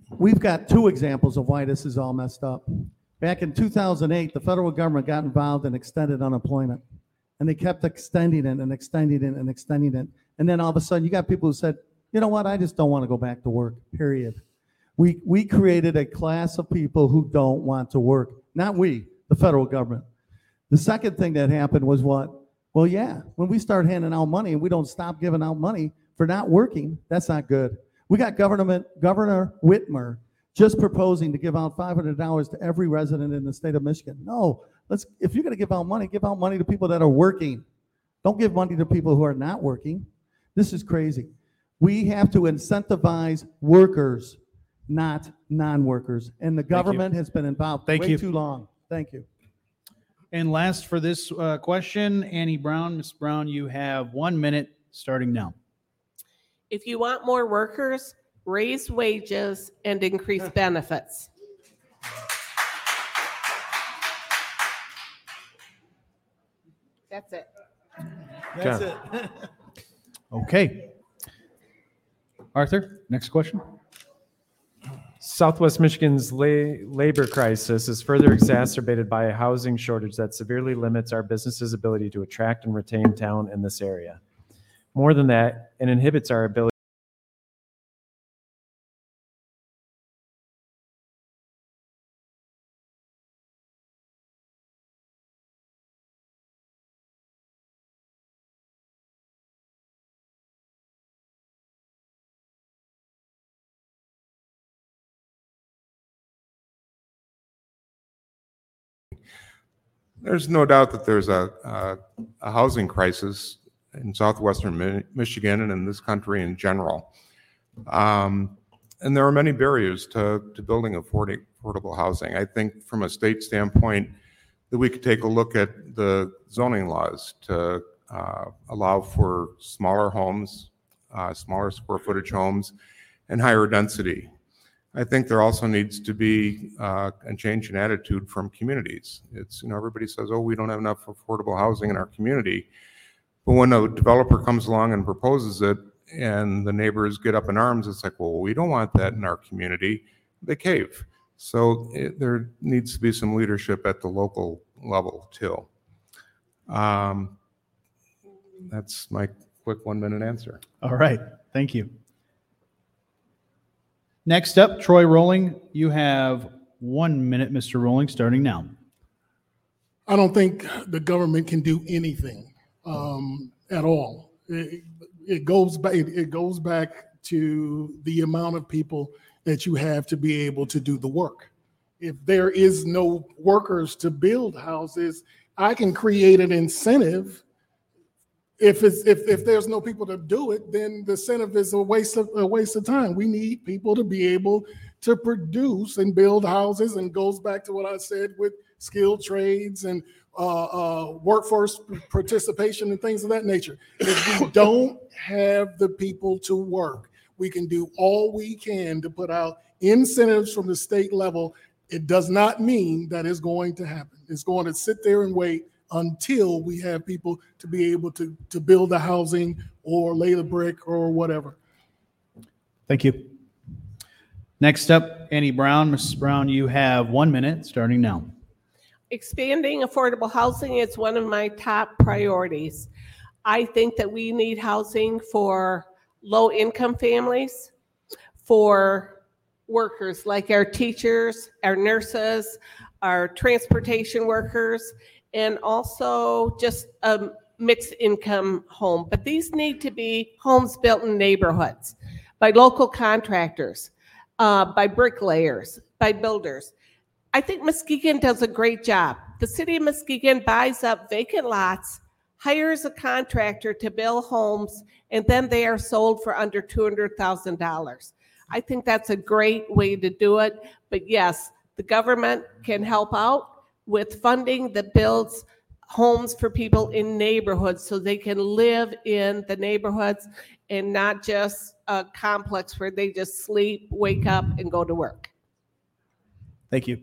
we've got two examples of why this is all messed up. Back in 2008, the federal government got involved in extended unemployment, and they kept extending it and extending it and extending it. And then all of a sudden, you got people who said, you know what, I just don't want to go back to work, period. We created a class of people who don't want to work. Not we, the federal government. The second thing that happened was what? Well, yeah, when we start handing out money and we don't stop giving out money for not working, that's not good. We got Governor Whitmer just proposing to give out $500 to every resident in the state of Michigan. No, if you're going to give out money to people that are working. Don't give money to people who are not working. This is crazy. We have to incentivize workers, not non-workers. And the government has been involved way too long. Thank you. And last for this question, Annie Brown. Ms. Brown, you have 1 minute starting now. If you want more workers, raise wages and increase benefits. That's it. That's it. Okay. Arthur, next question. Southwest Michigan's labor crisis is further exacerbated by a housing shortage that severely limits our businesses' ability to attract and retain talent in this area. More than that, it inhibits our ability There's no doubt that there's a housing crisis in southwestern Michigan and in this country in general. And there are many barriers to building affordable housing. I think from a state standpoint that we could take a look at the zoning laws to allow for smaller homes, smaller square footage homes, and higher density. I think there also needs to be a change in attitude from communities. It's, everybody says, oh, we don't have enough affordable housing in our community. But when a developer comes along and proposes it and the neighbors get up in arms, it's like, well, we don't want that in our community. They cave. So there needs to be some leadership at the local level too. That's my quick 1 minute answer. All right. Thank you. Next up, Troy Rowling. You have 1 minute, Mr. Rowling, starting now. I don't think the government can do anything at all. It goes back to the amount of people that you have to be able to do the work. If there is no workers to build houses, I can create an incentive. If there's no people to do it, then the incentive is a waste of time. We need people to be able to produce and build houses, and goes back to what I said with skilled trades and workforce participation and things of that nature. If we don't have the people to work, we can do all we can to put out incentives from the state level. It does not mean that it's going to happen. It's going to sit there and wait until we have people to be able to build the housing or lay the brick or whatever. Thank you. Next up, Annie Brown. Mrs. Brown, you have 1 minute starting now. Expanding affordable housing is one of my top priorities. I think that we need housing for low-income families, for workers like our teachers, our nurses, our transportation workers, and also just a mixed income home. But these need to be homes built in neighborhoods by local contractors, by bricklayers, by builders. I think Muskegon does a great job. The city of Muskegon buys up vacant lots, hires a contractor to build homes, and then they are sold for under $200,000. I think that's a great way to do it. But yes, the government can help out with funding that builds homes for people in neighborhoods so they can live in the neighborhoods and not just a complex where they just sleep, wake up, and go to work. Thank you.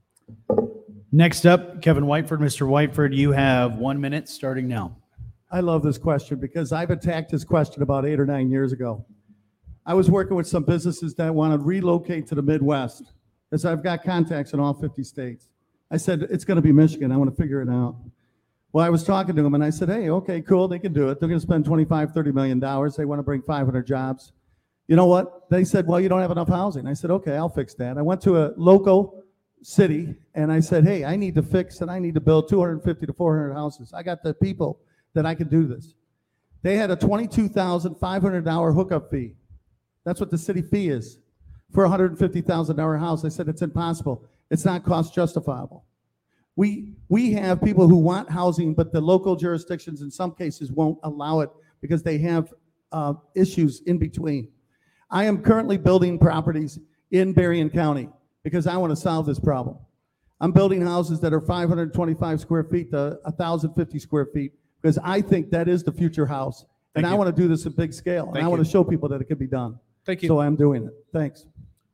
Next up, Kevin Whiteford. Mr. Whiteford, you have 1 minute starting now. I love this question because I've attacked this question about 8 or 9 years ago. I was working with some businesses that want to relocate to the Midwest, because I've got contacts in all 50 states. I said, it's going to be Michigan. I want to figure it out. Well, I was talking to them, and I said, hey, okay, cool, they can do it. They're going to spend $25-30 million. They want to bring 500 jobs. You know what? They said, well, you don't have enough housing. I said, okay, I'll fix that. I went to a local city, and I said, hey, I need to fix and I need to build 250 to 400 houses. I got the people that I can do this. They had a $22,500 hookup fee. That's what the city fee is for a $150,000 house. I said, it's impossible. It's not cost justifiable. We have people who want housing, but the local jurisdictions in some cases won't allow it because they have issues in between. I am currently building properties in Berrien County because I want to solve this problem. I'm building houses that are 525 square feet to 1,050 square feet because I think that is the future house. And I want to do this at big scale. And I want to show people that it can be done. Thank you. So I'm doing it. Thanks.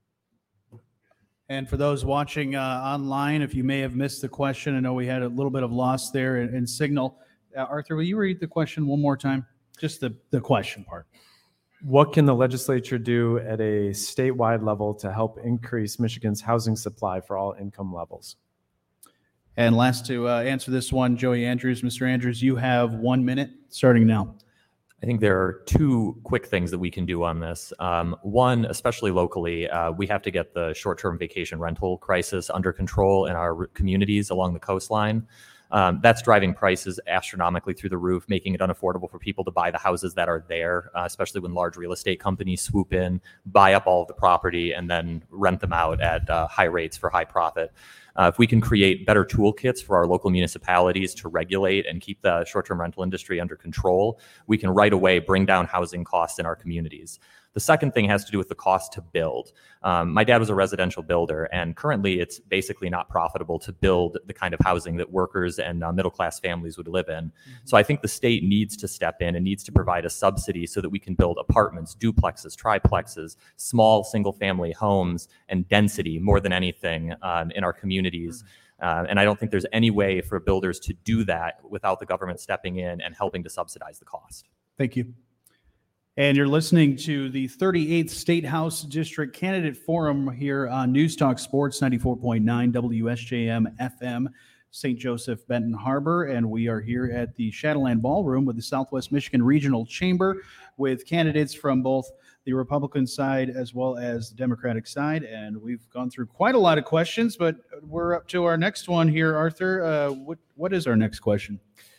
And for those watching online, if you may have missed the question, I know we had a little bit of loss there in signal. Arthur, will you read the question one more time? Just the question part. What can the legislature do at a statewide level to help increase Michigan's housing supply for all income levels? And last to answer this one, Joey Andrews. Mr. Andrews, you have 1 minute starting now. I think there are two quick things that we can do on this. One, especially locally, we have to get the short-term vacation rental crisis under control in our communities along the coastline. That's driving prices astronomically through the roof, making it unaffordable for people to buy the houses that are there, especially when large real estate companies swoop in, buy up all of the property, and then rent them out at high rates for high profit. If we can create better toolkits for our local municipalities to regulate and keep the short-term rental industry under control, we can right away bring down housing costs in our communities. The second thing has to do with the cost to build. My dad was a residential builder, and currently it's basically not profitable to build the kind of housing that workers and middle-class families would live in. So I think the state needs to step in and needs to provide a subsidy so that we can build apartments, duplexes, triplexes, small single-family homes, and density more than anything in our communities. And I don't think there's any way for builders to do that without the government stepping in and helping to subsidize the cost. Thank you. And you're listening to the 38th State House District Candidate Forum here on News Talk Sports 94.9 WSJM FM, St. Joseph, Benton Harbor. And we are here at the Shadowland Ballroom with the Southwest Michigan Regional Chamber with candidates from both the Republican side as well as the Democratic side. And we've gone through quite a lot of questions, but we're up to our next one here. Arthur, what is our next question?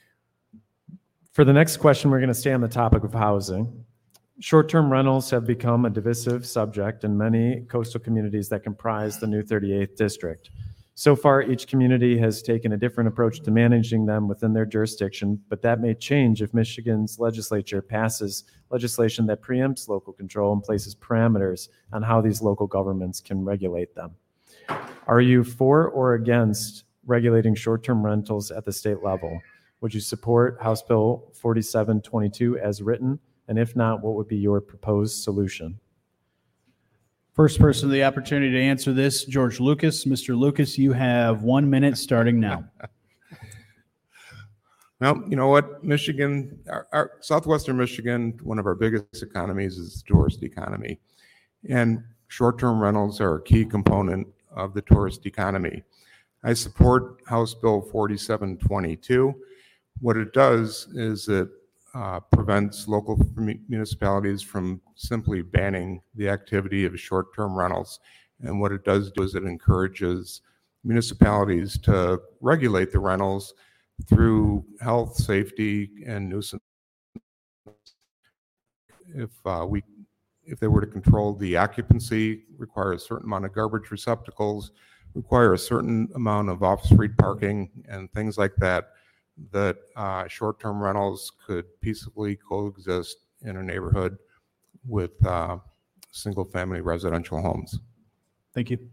For the next question, we're going to stay on the topic of housing. Short-term rentals have become a divisive subject in many coastal communities that comprise the new 38th district. So far, each community has taken a different approach to managing them within their jurisdiction, but that may change if Michigan's legislature passes legislation that preempts local control and places parameters on how these local governments can regulate them. Are you for or against regulating short-term rentals at the state level? Would you support House Bill 4722 as written? And if not, what would be your proposed solution? First person the opportunity to answer this, George Lucas. Mr. Lucas, you have 1 minute starting now. Well, you know what? Michigan, our southwestern Michigan, one of our biggest economies is the tourist economy. And short-term rentals are a key component of the tourist economy. I support House Bill 4722. What it does is it prevents local municipalities from simply banning the activity of short-term rentals. And what it does do is it encourages municipalities to regulate the rentals through health, safety, and nuisance. If they were to control the occupancy, require a certain amount of garbage receptacles, require a certain amount of off-street parking and things like that, that short-term rentals could peaceably coexist in a neighborhood with single-family residential homes. Thank you.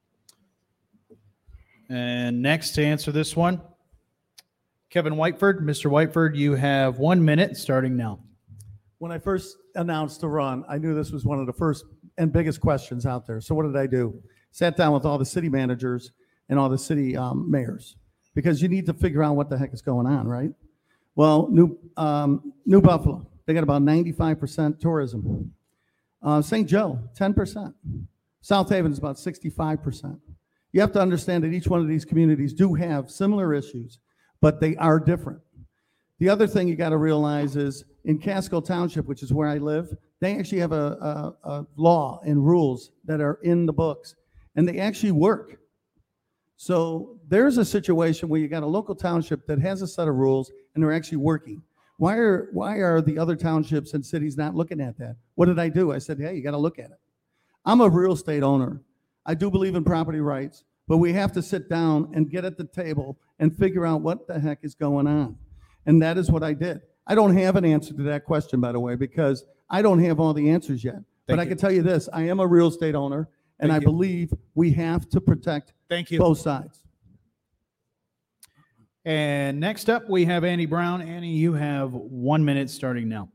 And next to answer this one, Kevin Whiteford. Mr. Whiteford, you have 1 minute starting now. When I first announced to run, I knew this was one of the first and biggest questions out there. So what did I do? Sat down with all the city managers and all the city mayors, because you need to figure out what the heck is going on, right? Well, New Buffalo, they got about 95% tourism. St. Joe, 10%. South Haven is about 65%. You have to understand that each one of these communities do have similar issues, but they are different. The other thing you got to realize is in Casco Township, which is where I live, they actually have a law and rules that are in the books, and they actually work. So there's a situation where you got a local township that has a set of rules and they're actually working. Why are the other townships and cities not looking at that? What did I do? I said, hey, you got to look at it. I'm a real estate owner. I do believe in property rights, but we have to sit down and get at the table and figure out what the heck is going on. And that is what I did. I don't have an answer to that question, by the way, because I don't have all the answers yet. But I can tell you this, I am a real estate owner, and I believe we have to protect both sides. And next up, we have Annie Brown. Annie, you have 1 minute starting now.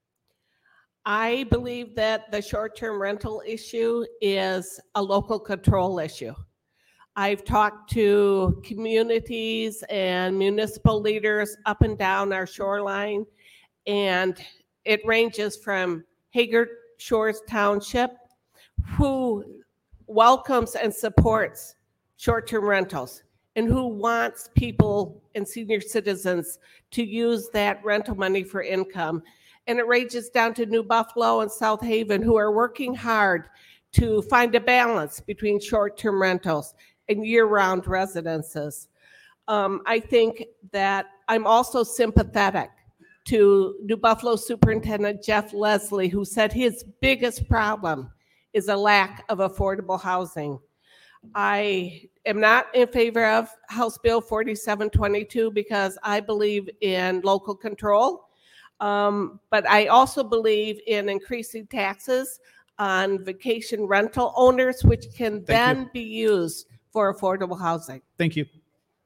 I believe that the short-term rental issue is a local control issue. I've talked to communities and municipal leaders up and down our shoreline, and it ranges from Haggard Shores Township, who welcomes and supports short-term rentals and who wants people and senior citizens to use that rental money for income. And it ranges down to New Buffalo and South Haven, who are working hard to find a balance between short-term rentals and year-round residences. I think that I'm also sympathetic to New Buffalo Superintendent Jeff Leslie, who said his biggest problem is a lack of affordable housing. I am not in favor of House Bill 4722 because I believe in local control. But I also believe in increasing taxes on vacation rental owners, which can then be used for affordable housing. Thank you.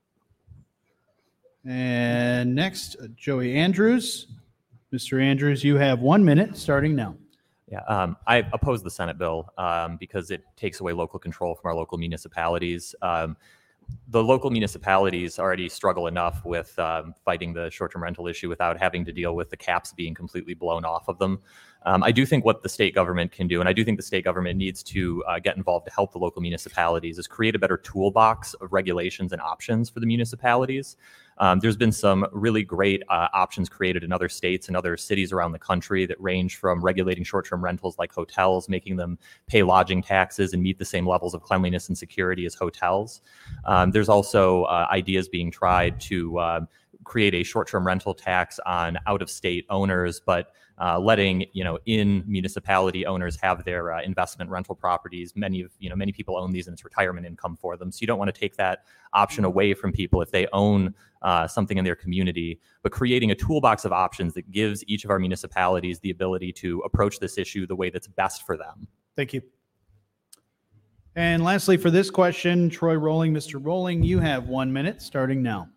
And next, Joey Andrews. Mr. Andrews, you have 1 minute starting now. Yeah, I oppose the Senate bill because it takes away local control from our local municipalities. The local municipalities already struggle enough with fighting the short-term rental issue without having to deal with the caps being completely blown off of them. I do think what the state government can do, and I do think the state government needs to get involved to help the local municipalities, is create a better toolbox of regulations and options for the municipalities. There's been some really great options created in other states and other cities around the country that range from regulating short-term rentals like hotels, making them pay lodging taxes and meet the same levels of cleanliness and security as hotels. There's also ideas being tried to create a short-term rental tax on out-of-state owners, but letting in municipality owners have their investment rental properties. Many people own these, and it's retirement income for them. So you don't want to take that option away from people if they own something in their community, but creating a toolbox of options that gives each of our municipalities the ability to approach this issue the way that's best for them. Thank you. And lastly, for this question, Troy Rolling. Mr. Rolling, you have 1 minute starting now.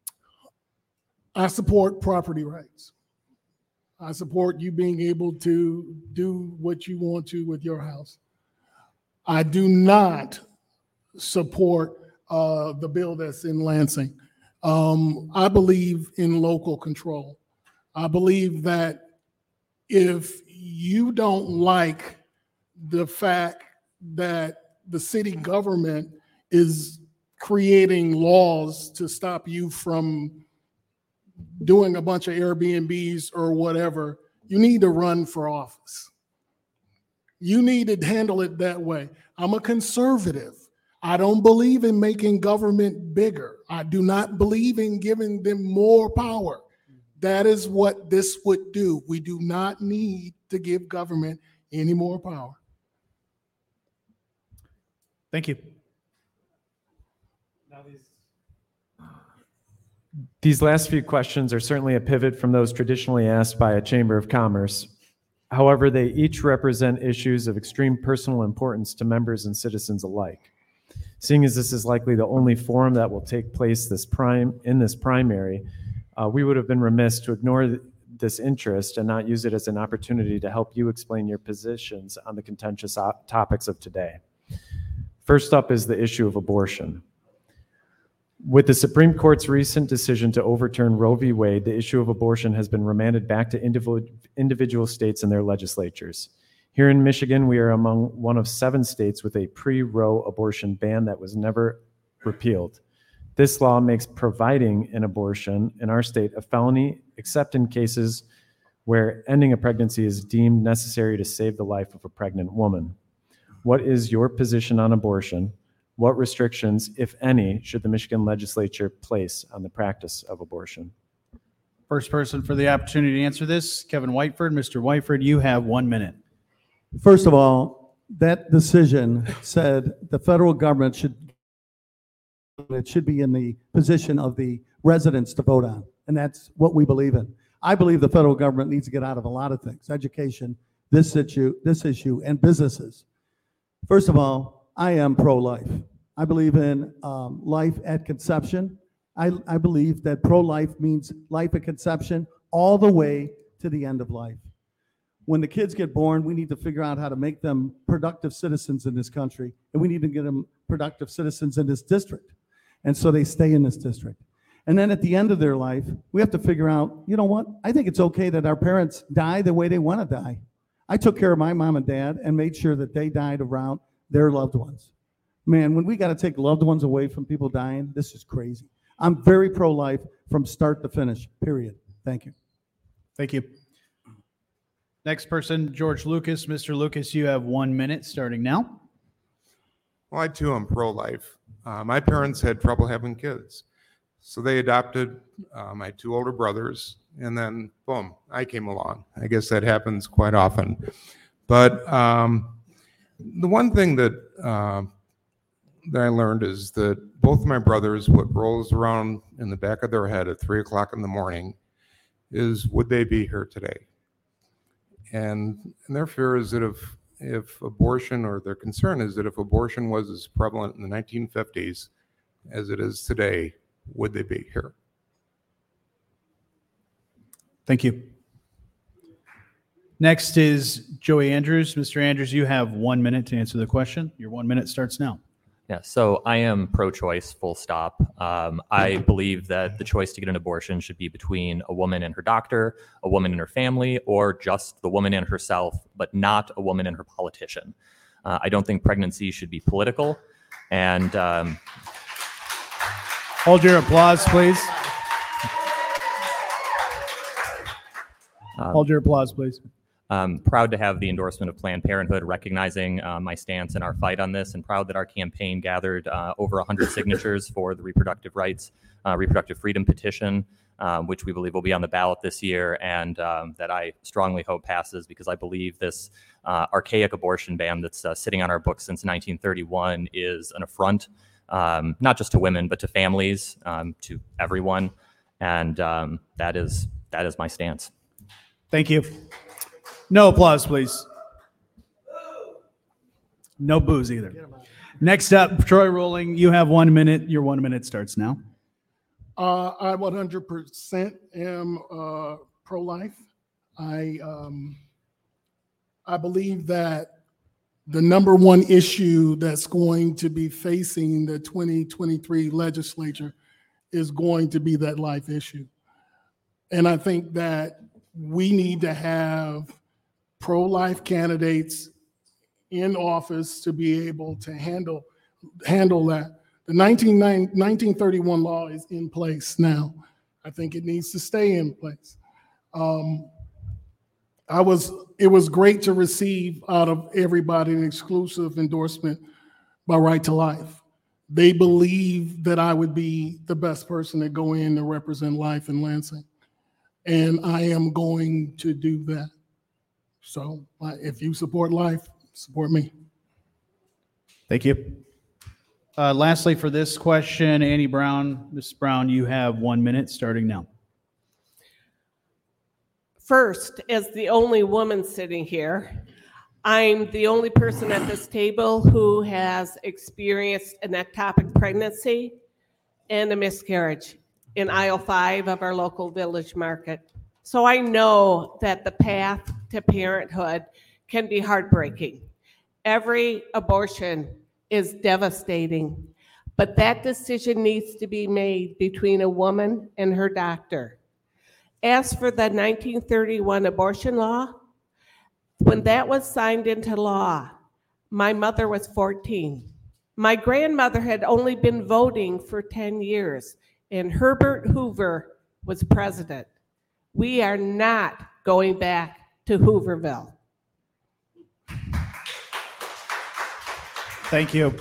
I support property rights. I support you being able to do what you want to with your house. I do not support the bill that's in Lansing. I believe in local control. I believe that if you don't like the fact that the city government is creating laws to stop you from doing a bunch of Airbnbs or whatever, you need to run for office. You need to handle it that way. I'm a conservative. I don't believe in making government bigger. I do not believe in giving them more power. That is what this would do. We do not need to give government any more power. Thank you. Now these last few questions are certainly a pivot from those traditionally asked by a Chamber of Commerce. However, they each represent issues of extreme personal importance to members and citizens alike. Seeing as this is likely the only forum that will take place in this primary, we would have been remiss to ignore this interest and not use it as an opportunity to help you explain your positions on the contentious topics of today. First up is the issue of abortion. With the Supreme Court's recent decision to overturn Roe v. Wade, the issue of abortion has been remanded back to individual states and their legislatures. Here in Michigan, we are among one of 7 states with a pre-Roe abortion ban that was never repealed. This law makes providing an abortion in our state a felony, except in cases where ending a pregnancy is deemed necessary to save the life of a pregnant woman. What is your position on abortion? What restrictions, if any, should the Michigan legislature place on the practice of abortion? First person for the opportunity to answer this, Kevin Whiteford. Mr. Whiteford, you have 1 minute. First of all, that decision said the federal government should be in the position of the residents to vote on, and that's what we believe in. I believe the federal government needs to get out of a lot of things: education, this issue, and businesses. First of all, I am pro-life. I believe in life at conception. I believe that pro-life means life at conception all the way to the end of life. When the kids get born, we need to figure out how to make them productive citizens in this country, and we need to get them productive citizens in this district, and so they stay in this district. And then at the end of their life, we have to figure out, you know what? I think it's okay that our parents die the way they want to die. I took care of my mom and dad and made sure that they died around their loved ones. Man, when we got to take loved ones away from people dying, this is crazy. I'm very pro-life from start to finish, period. Thank you. Thank you. Next person, George Lucas. Mr. Lucas, you have 1 minute starting now. Well, I too am pro-life. My parents had trouble having kids, so they adopted my 2 older brothers, and then boom, I came along. I guess that happens quite often. But the one thing that I learned is that both of my brothers, what rolls around in the back of their head at 3 o'clock in the morning is, would they be here today? And their fear is that if abortion, or their concern is that if abortion was as prevalent in the 1950s as it is today, would they be here? Thank you. Next is Joey Andrews. Mr. Andrews, you have 1 minute to answer the question. Your 1 minute starts now. Yeah, so I am pro-choice, full stop. I believe that the choice to get an abortion should be between a woman and her doctor, a woman and her family, or just the woman and herself, but not a woman and her politician. I don't think pregnancy should be political. And hold your applause, please. Hold your applause, please. Proud to have the endorsement of Planned Parenthood, recognizing my stance in our fight on this, and proud that our campaign gathered over 100 signatures for the reproductive rights, reproductive freedom petition, which we believe will be on the ballot this year, and that I strongly hope passes, because I believe this archaic abortion ban that's sitting on our books since 1931 is an affront, not just to women, but to families, to everyone, and that is my stance. Thank you. No applause, please. No boos either. Next up, Troy Rowling, you have 1 minute. Your 1 minute starts now. I 100% am pro-life. I believe that the number one issue that's going to be facing the 2023 legislature is going to be that life issue. And I think that we need to have pro-life candidates in office to be able to handle that. The 1931 law is in place now. I think it needs to stay in place. It was great to receive out of everybody an exclusive endorsement by Right to Life. They believe that I would be the best person to go in to represent life in Lansing. And I am going to do that. So if you support life, support me. Thank you. Lastly, for this question, Annie Brown. Ms. Brown, you have 1 minute starting now. First, as the only woman sitting here, I'm the only person at this table who has experienced an ectopic pregnancy and a miscarriage in aisle 5 of our local village market. So I know that the path to parenthood can be heartbreaking. Every abortion is devastating, but that decision needs to be made between a woman and her doctor. As for the 1931 abortion law, When that was signed into law, my mother was 14. My grandmother had only been voting for 10 years, and Herbert Hoover was president. We are not going back to Hooverville. Thank you.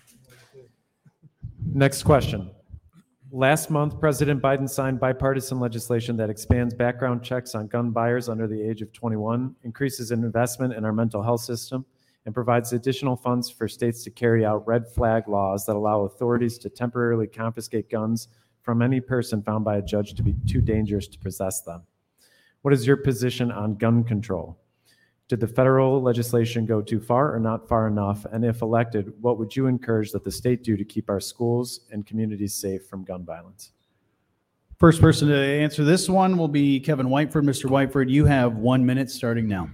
Next question. Last month, President Biden signed bipartisan legislation that expands background checks on gun buyers under the age of 21, increases investment in our mental health system, and provides additional funds for states to carry out red flag laws that allow authorities to temporarily confiscate guns from any person found by a judge to be too dangerous to possess them. What is your position on gun control? Did the federal legislation go too far or not far enough? And if elected, what would you encourage that the state do to keep our schools and communities safe from gun violence? First person to answer this one will be Kevin Whiteford. Mr. Whiteford, you have 1 minute starting now.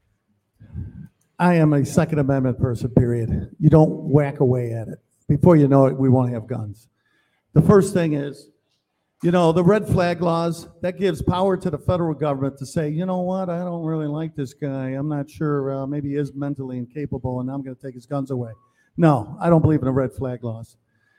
I am a Second Amendment person, period. You don't whack away at it. Before you know it, we want to have guns. The first thing is, the red flag laws, that gives power to the federal government to say, you know what, I don't really like this guy. I'm not sure, maybe he is mentally incapable and I'm going to take his guns away. No, I don't believe in the red flag laws.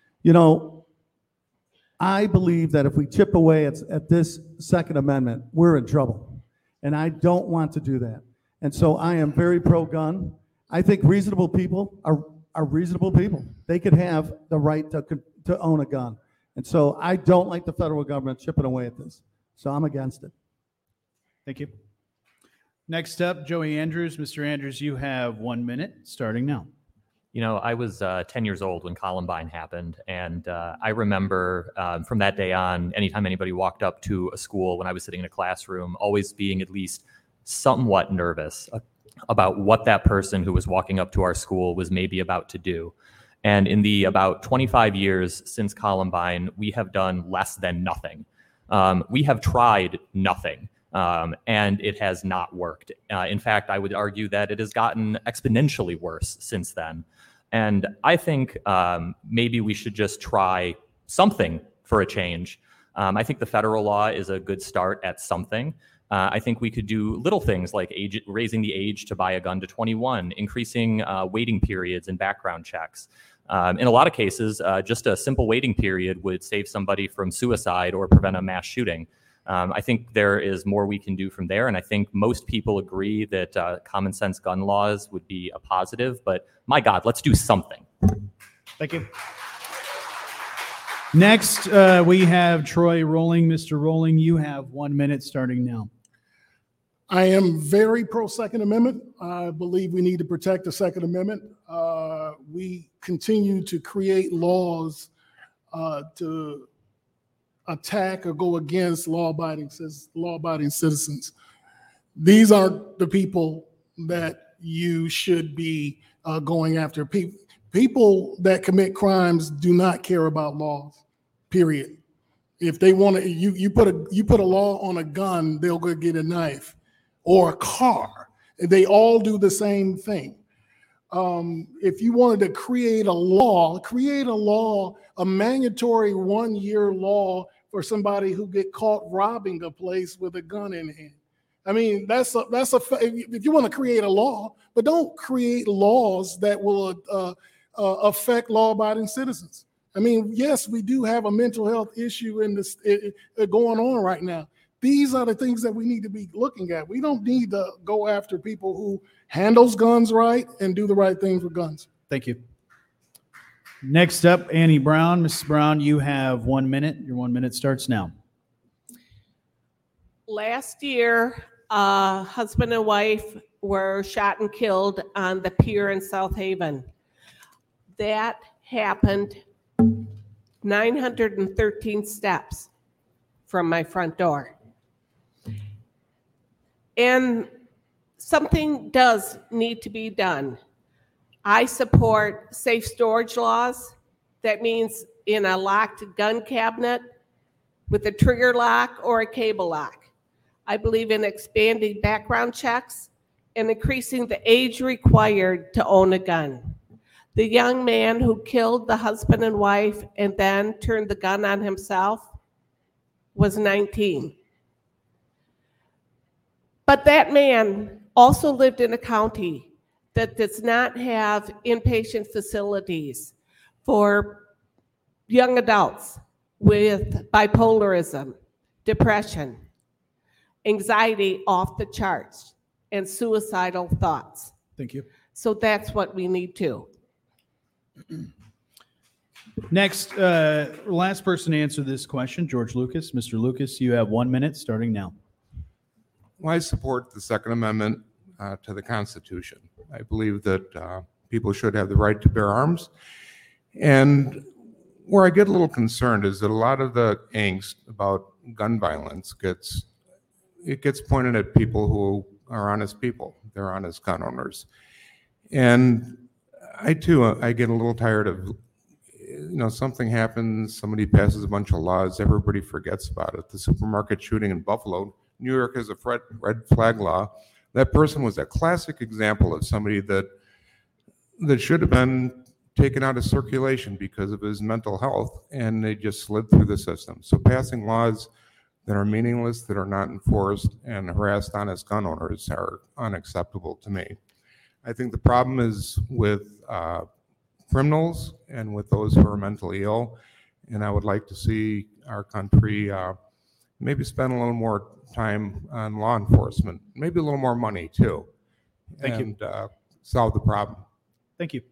I believe that if we chip away at this Second Amendment, we're in trouble. And I don't want to do that. And so I am very pro-gun. I think reasonable people are reasonable people. They could have the right to own a gun. And so I don't like the federal government chipping away at this. So I'm against it. Thank you. Next up, Joey Andrews. Mr. Andrews, you have 1 minute starting now. I was 10 years old when Columbine happened, and I remember from that day on, anytime anybody walked up to a school when I was sitting in a classroom, always being at least somewhat nervous about what that person who was walking up to our school was maybe about to do. And in the about 25 years since Columbine, we have done less than nothing. We have tried nothing, and it has not worked. In fact, I would argue that it has gotten exponentially worse since then. And I think maybe we should just try something for a change. I think the federal law is a good start at something. I think we could do little things like raising the age to buy a gun to 21, increasing waiting periods and background checks. In a lot of cases, just a simple waiting period would save somebody from suicide or prevent a mass shooting. I think there is more we can do from there, and I think most people agree that common sense gun laws would be a positive, but my God, let's do something. Thank you. Next, we have Troy Rolling. Mr. Rolling, you have 1 minute starting now. I am very pro Second Amendment. I believe we need to protect the Second Amendment. We continue to create laws to attack or go against law-abiding citizens. These aren't the people that you should be going after. People that commit crimes do not care about laws, period. If they want to, you put a law on a gun, they'll go get a knife or a car. They all do the same thing. If you wanted to create a law, a mandatory 1 year law for somebody who get caught robbing a place with a gun in hand. I mean, if you want to create a law, but don't create laws that will affect law-abiding citizens. I mean, yes, we do have a mental health issue in this going on right now. These are the things that we need to be looking at. We don't need to go after people who handles guns right and do the right things with guns. Thank you. Next up, Annie Brown. Mrs. Brown, you have 1 minute. Your 1 minute starts now. Last year, husband and wife were shot and killed on the pier in South Haven. That happened 913 steps from my front door. And something does need to be done. I support safe storage laws. That means in a locked gun cabinet with a trigger lock or a cable lock. I believe in expanding background checks and increasing the age required to own a gun. The young man who killed the husband and wife and then turned the gun on himself was 19. But that man also lived in a county that does not have inpatient facilities for young adults with bipolarism, depression, anxiety off the charts, and suicidal thoughts. Thank you. So that's what we need to. Next, last person to answer this question, George Lucas. Mr. Lucas, you have 1 minute starting now. Well, I support the Second Amendment to the Constitution. I believe that people should have the right to bear arms. And where I get a little concerned is that a lot of the angst about gun violence gets pointed at people who are honest people. They're honest gun owners. And I get a little tired of, something happens, somebody passes a bunch of laws, everybody forgets about it. The supermarket shooting in Buffalo, New York has a red flag law. That person was a classic example of somebody that should have been taken out of circulation because of his mental health, and they just slid through the system. So passing laws that are meaningless, that are not enforced, and harassed honest gun owners are unacceptable to me. I think the problem is with criminals and with those who are mentally ill, and I would like to see our country maybe spend a little more time on law enforcement, maybe a little more money too. Thank you. Solve the problem. Thank you.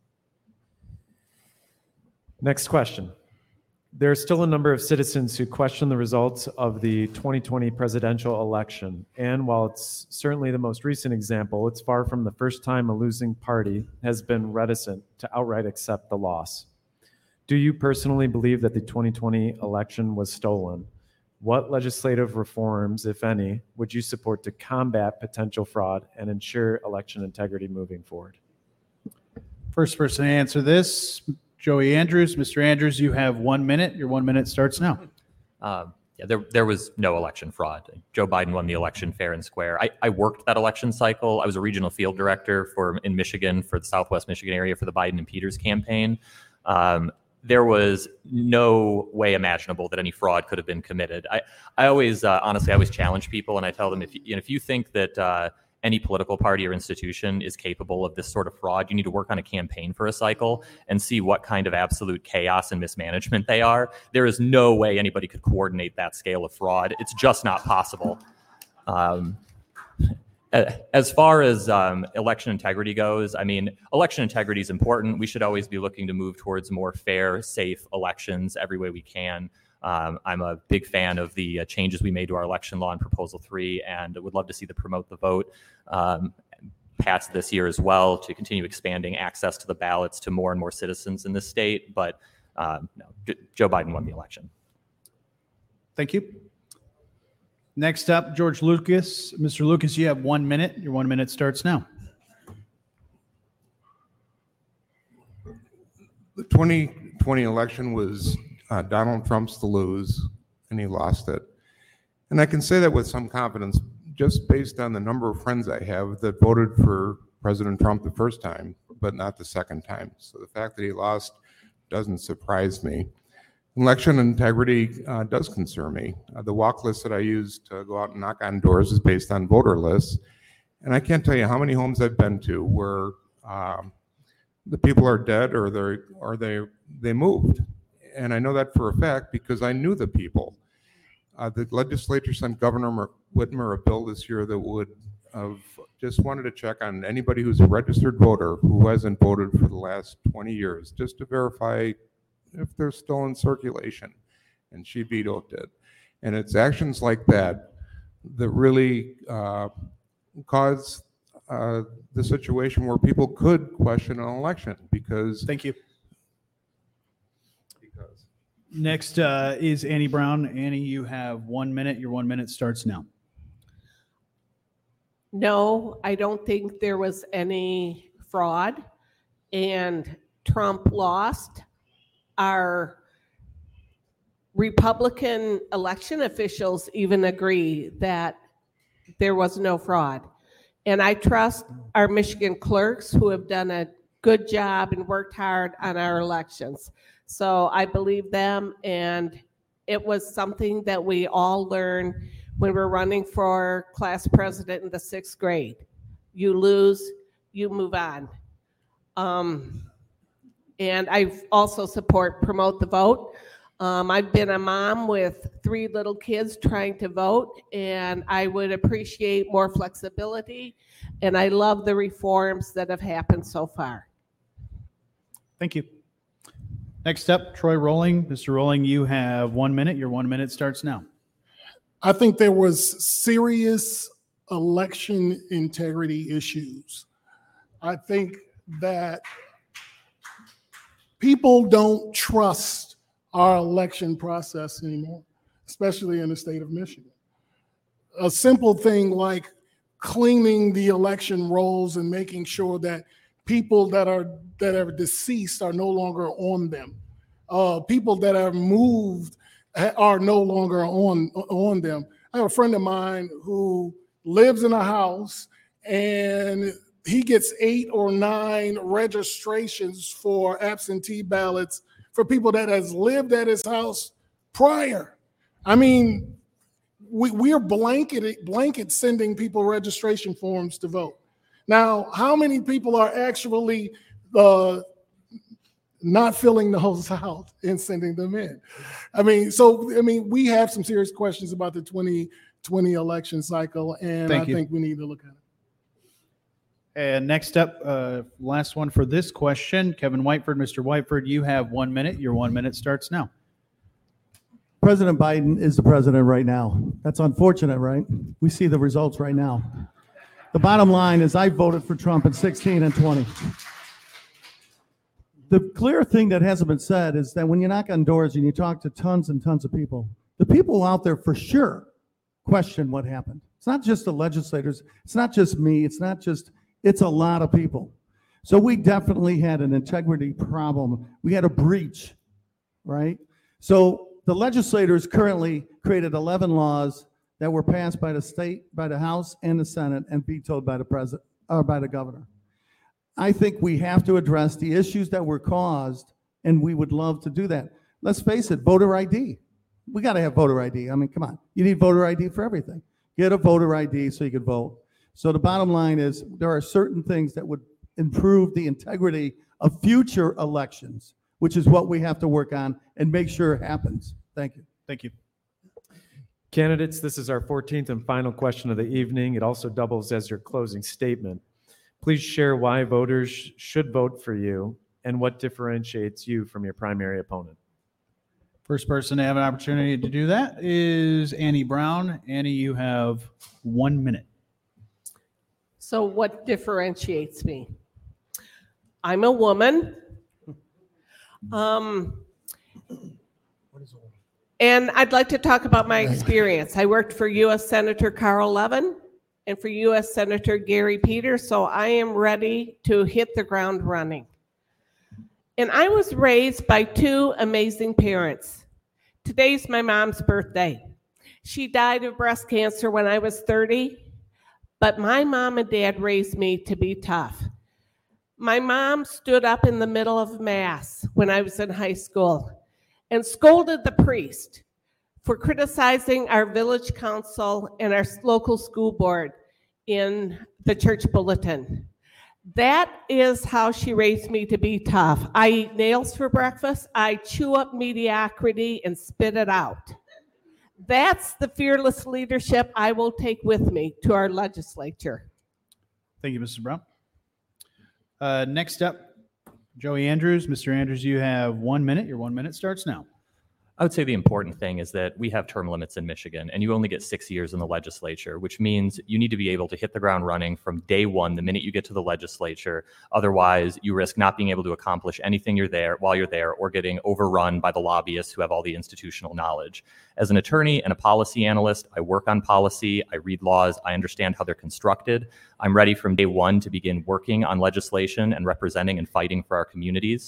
Next question. There are still a number of citizens who question the results of the 2020 presidential election. And while it's certainly the most recent example, it's far from the first time a losing party has been reticent to outright accept the loss. Do you personally believe that the 2020 election was stolen? What legislative reforms, if any, would you support to combat potential fraud and ensure election integrity moving forward? First person to answer this, Joey Andrews. Mr. Andrews, you have 1 minute. Your 1 minute starts now. There was no election fraud. Joe Biden won the election fair and square. I worked that election cycle. I was a regional field director in Michigan for the Southwest Michigan area for the Biden and Peters campaign. There was no way imaginable that any fraud could have been committed. I always, honestly, I always challenge people, and I tell them, if you think that any political party or institution is capable of this sort of fraud, you need to work on a campaign for a cycle and see what kind of absolute chaos and mismanagement they are. There is no way anybody could coordinate that scale of fraud. It's just not possible. As far as election integrity goes, I mean, election integrity is important. We should always be looking to move towards more fair, safe elections every way we can. I'm a big fan of the changes we made to our election law in Proposal 3, and would love to see the Promote the Vote passed this year as well to continue expanding access to the ballots to more and more citizens in this state. But no, Joe Biden won the election. Thank you. Next up, George Lucas. Mr. Lucas, you have 1 minute. Your 1 minute starts now. The 2020 election was Donald Trump's to lose, and he lost it. And I can say that with some confidence, just based on the number of friends I have that voted for President Trump the first time, but not the second time. So the fact that he lost doesn't surprise me. Election integrity does concern me. The walk list that I use to go out and knock on doors is based on voter lists. And I can't tell you how many homes I've been to where the people are dead or they moved. And I know that for a fact because I knew the people. The legislature sent Governor Whitmer a bill this year that would have just wanted to check on anybody who's a registered voter who hasn't voted for the last 20 years, just to verify if they're still in circulation. And she vetoed it. And it's actions like that that really cause the situation where people could question an election because. Thank you. Next is Annie Brown. Annie, you have 1 minute. Your 1 minute starts now. No, I don't think there was any fraud, and Trump lost. Our Republican election officials even agree that there was no fraud. And I trust our Michigan clerks who have done a good job and worked hard on our elections. So I believe them, and it was something that we all learned when we're running for class president in the 6th grade. you lose, you move on. And I also support Promote the Vote. I've been a mom with 3 little kids trying to vote, and I would appreciate more flexibility, and I love the reforms that have happened so far. Thank you. Next up, Troy Rolling. Mr. Rolling, you have 1 minute. Your 1 minute starts now. I think there was serious election integrity issues. I think that people don't trust our election process anymore, especially in the state of Michigan. A simple thing like cleaning the election rolls and making sure that people that are deceased are no longer on them. People that are moved are no longer on them. I have a friend of mine who lives in a house and he gets 8 or 9 registrations for absentee ballots for people that has lived at his house prior. I mean, we are blanket sending people registration forms to vote. Now, how many people are actually not filling those out and sending them in? We have some serious questions about the 2020 election cycle, and I think we need to look at it. And next up, last one for this question, Kevin Whiteford. Mr. Whiteford, you have 1 minute. Your 1 minute starts now. President Biden is the president right now. That's unfortunate, right? We see the results right now. The bottom line is I voted for Trump in 16 and 20. The clear thing that hasn't been said is that when you knock on doors and you talk to tons and tons of people, the people out there for sure question what happened. It's not just the legislators. It's not just me. It's a lot of people. So we definitely had an integrity problem. We had a breach, right? So the legislators currently created 11 laws that were passed by the state, by the House and the Senate, and vetoed by the president or by the governor. I think we have to address the issues that were caused, and we would love to do that. Let's face it, voter ID. We got to have voter ID. I mean, come on. You need voter ID for everything. Get a voter ID so you can vote. So the bottom line is there are certain things that would improve the integrity of future elections, which is what we have to work on and make sure happens. Thank you. Thank you. Candidates, this is our 14th and final question of the evening. It also doubles as your closing statement. Please share why voters should vote for you and what differentiates you from your primary opponent. First person to have an opportunity to do that is Annie Brown. Annie, you have 1 minute. So what differentiates me? I'm a woman. And I'd like to talk about my experience. I worked for U.S. Senator Carl Levin and for U.S. Senator Gary Peters, so I am ready to hit the ground running. And I was raised by 2 amazing parents. Today's my mom's birthday. She died of breast cancer when I was 30. But my mom and dad raised me to be tough. My mom stood up in the middle of Mass when I was in high school and scolded the priest for criticizing our village council and our local school board in the church bulletin. That is how she raised me to be tough. I eat nails for breakfast. I chew up mediocrity and spit it out. That's the fearless leadership I will take with me to our legislature. Thank you, Mrs. Brown. Next up, Joey Andrews. Mr. Andrews, you have 1 minute. Your 1 minute starts now. I would say the important thing is that we have term limits in Michigan, and you only get 6 years in the legislature, which means you need to be able to hit the ground running from day one, the minute you get to the legislature. Otherwise, you risk not being able to accomplish anything while you're there, or getting overrun by the lobbyists who have all the institutional knowledge. As an attorney and a policy analyst, I work on policy, I read laws, I understand how they're constructed. I'm ready from day one to begin working on legislation and representing and fighting for our communities.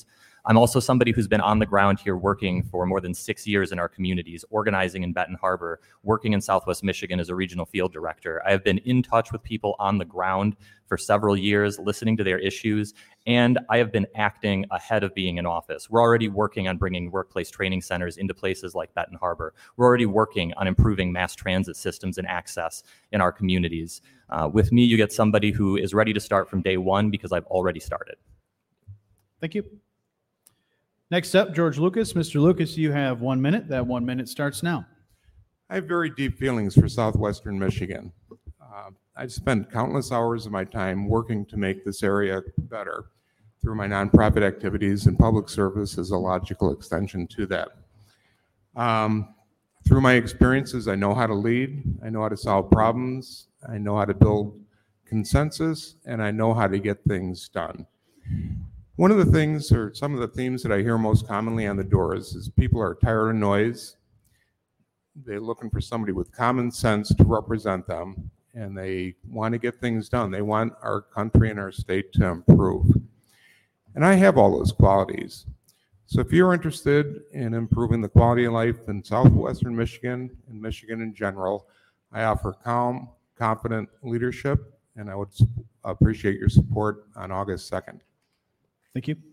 I'm also somebody who's been on the ground here working for more than 6 years in our communities, organizing in Benton Harbor, working in Southwest Michigan as a regional field director. I have been in touch with people on the ground for several years, listening to their issues, and I have been acting ahead of being in office. We're already working on bringing workplace training centers into places like Benton Harbor. We're already working on improving mass transit systems and access in our communities. With me, you get somebody who is ready to start from day one because I've already started. Thank you. Next up, George Lucas. Mr. Lucas, you have 1 minute. That 1 minute starts now. I have very deep feelings for Southwestern Michigan. I've spent countless hours of my time working to make this area better through my nonprofit activities, and public service is a logical extension to that. Through my experiences, I know how to lead, I know how to solve problems, I know how to build consensus, and I know how to get things done. One of the things, or some of the themes that I hear most commonly on the doors is people are tired of noise. They're looking for somebody with common sense to represent them, and they want to get things done. They want our country and our state to improve. And I have all those qualities. So if you're interested in improving the quality of life in Southwestern Michigan and Michigan in general, I offer calm, confident leadership, and I would appreciate your support on August 2nd. Thank you.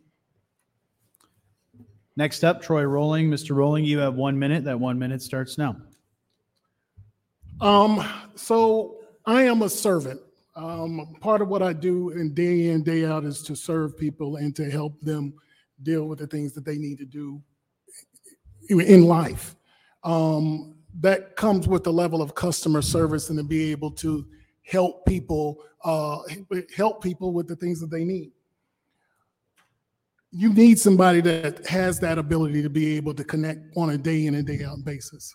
Next up, Troy Rolling. Mr. Rolling, you have 1 minute. That 1 minute starts now. So I am a servant. Part of what I do in day out is to serve people and to help them deal with the things that they need to do in life. That comes with the level of customer service and to be able to help people with the things that they need. You need somebody that has that ability to be able to connect on a day in and day out basis.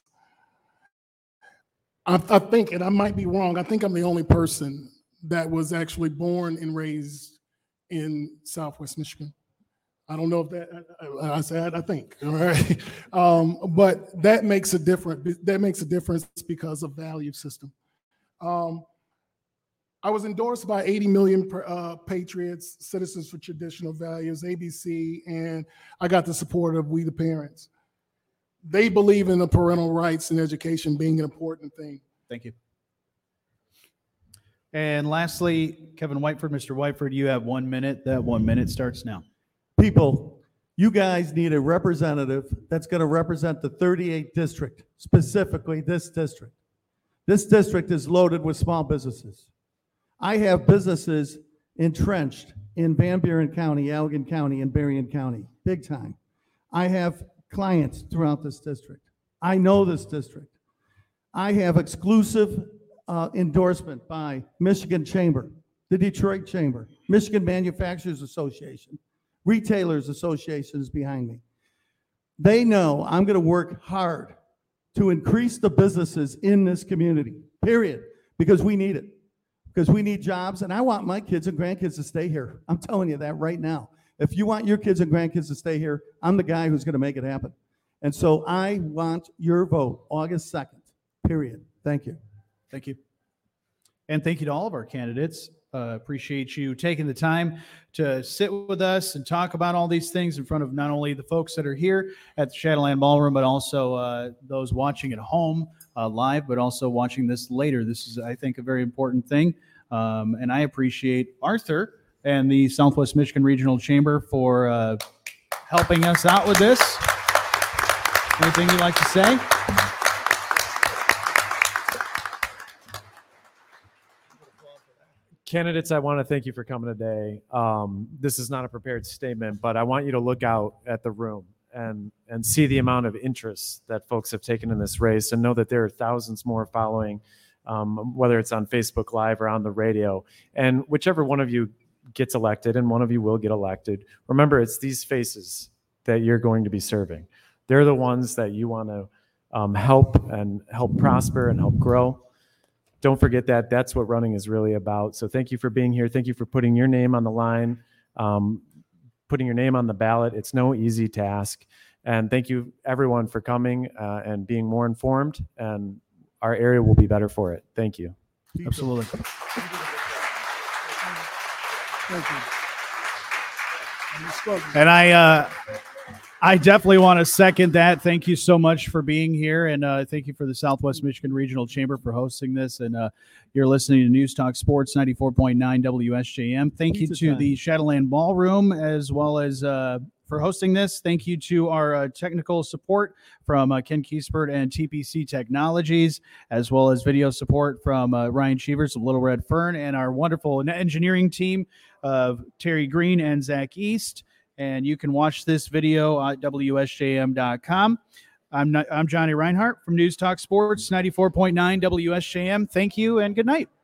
I think, and I might be wrong, I think I'm the only person that was actually born and raised in Southwest Michigan. I don't know if that, I said, I think, all right. But that makes a difference because of value system. I was endorsed by 80 million Patriots, Citizens for Traditional Values, ABC, and I got the support of We the Parents. They believe in the parental rights and education being an important thing. Thank you. And lastly, Kevin Whiteford. Mr. Whiteford, you have 1 minute. That 1 minute starts now. People, you guys need a representative that's going to represent the 38th district, specifically this district. This district is loaded with small businesses. I have businesses entrenched in Van Buren County, Allegan County, and Berrien County, big time. I have clients throughout this district. I know this district. I have exclusive endorsement by Michigan Chamber, the Detroit Chamber, Michigan Manufacturers Association, Retailers Association is behind me. They know I'm going to work hard to increase the businesses in this community, period, because we need it. Because we need jobs, and I want my kids and grandkids to stay here. I'm telling you that right now. If you want your kids and grandkids to stay here, I'm the guy who's going to make it happen. And so I want your vote August 2nd, period. Thank you. Thank you. And thank you to all of our candidates. Appreciate you taking the time to sit with us and talk about all these things in front of not only the folks that are here at the Shadowland Ballroom, but also those watching at home live, but also watching this later. This is, I think, a very important thing. And I appreciate Arthur and the Southwest Michigan Regional Chamber for helping us out with this. Anything you'd like to say? Candidates, I want to thank you for coming today. This is not a prepared statement, but I want you to look out at the room and see the amount of interest that folks have taken in this race, and know that there are thousands more following, whether it's on Facebook Live or on the radio. And whichever one of you gets elected, and one of you will get elected, remember, it's these faces that you're going to be serving. They're the ones that you want to help prosper and help grow. Don't forget that. That's what running is really about. So thank you for being here. Thank you for putting your name on the line, putting your name on the ballot. It's no easy task. And thank you, everyone, for coming and being more informed. And our area will be better for it. Thank you. Absolutely. Thank you. And I definitely want to second that. Thank you so much for being here, and thank you for the Southwest Michigan Regional Chamber for hosting this. And you're listening to News Talk Sports 94.9 WSJM. Thank you to the Shadowland Ballroom as well as for hosting this. Thank you to our technical support from Ken Kiesbert and TPC Technologies, as well as video support from Ryan Cheevers of Little Red Fern, and our wonderful engineering team of Terry Green and Zach East. And you can watch this video at WSJM.com. I'm Johnny Reinhart from News Talk Sports 94.9 WSJM. Thank you and good night.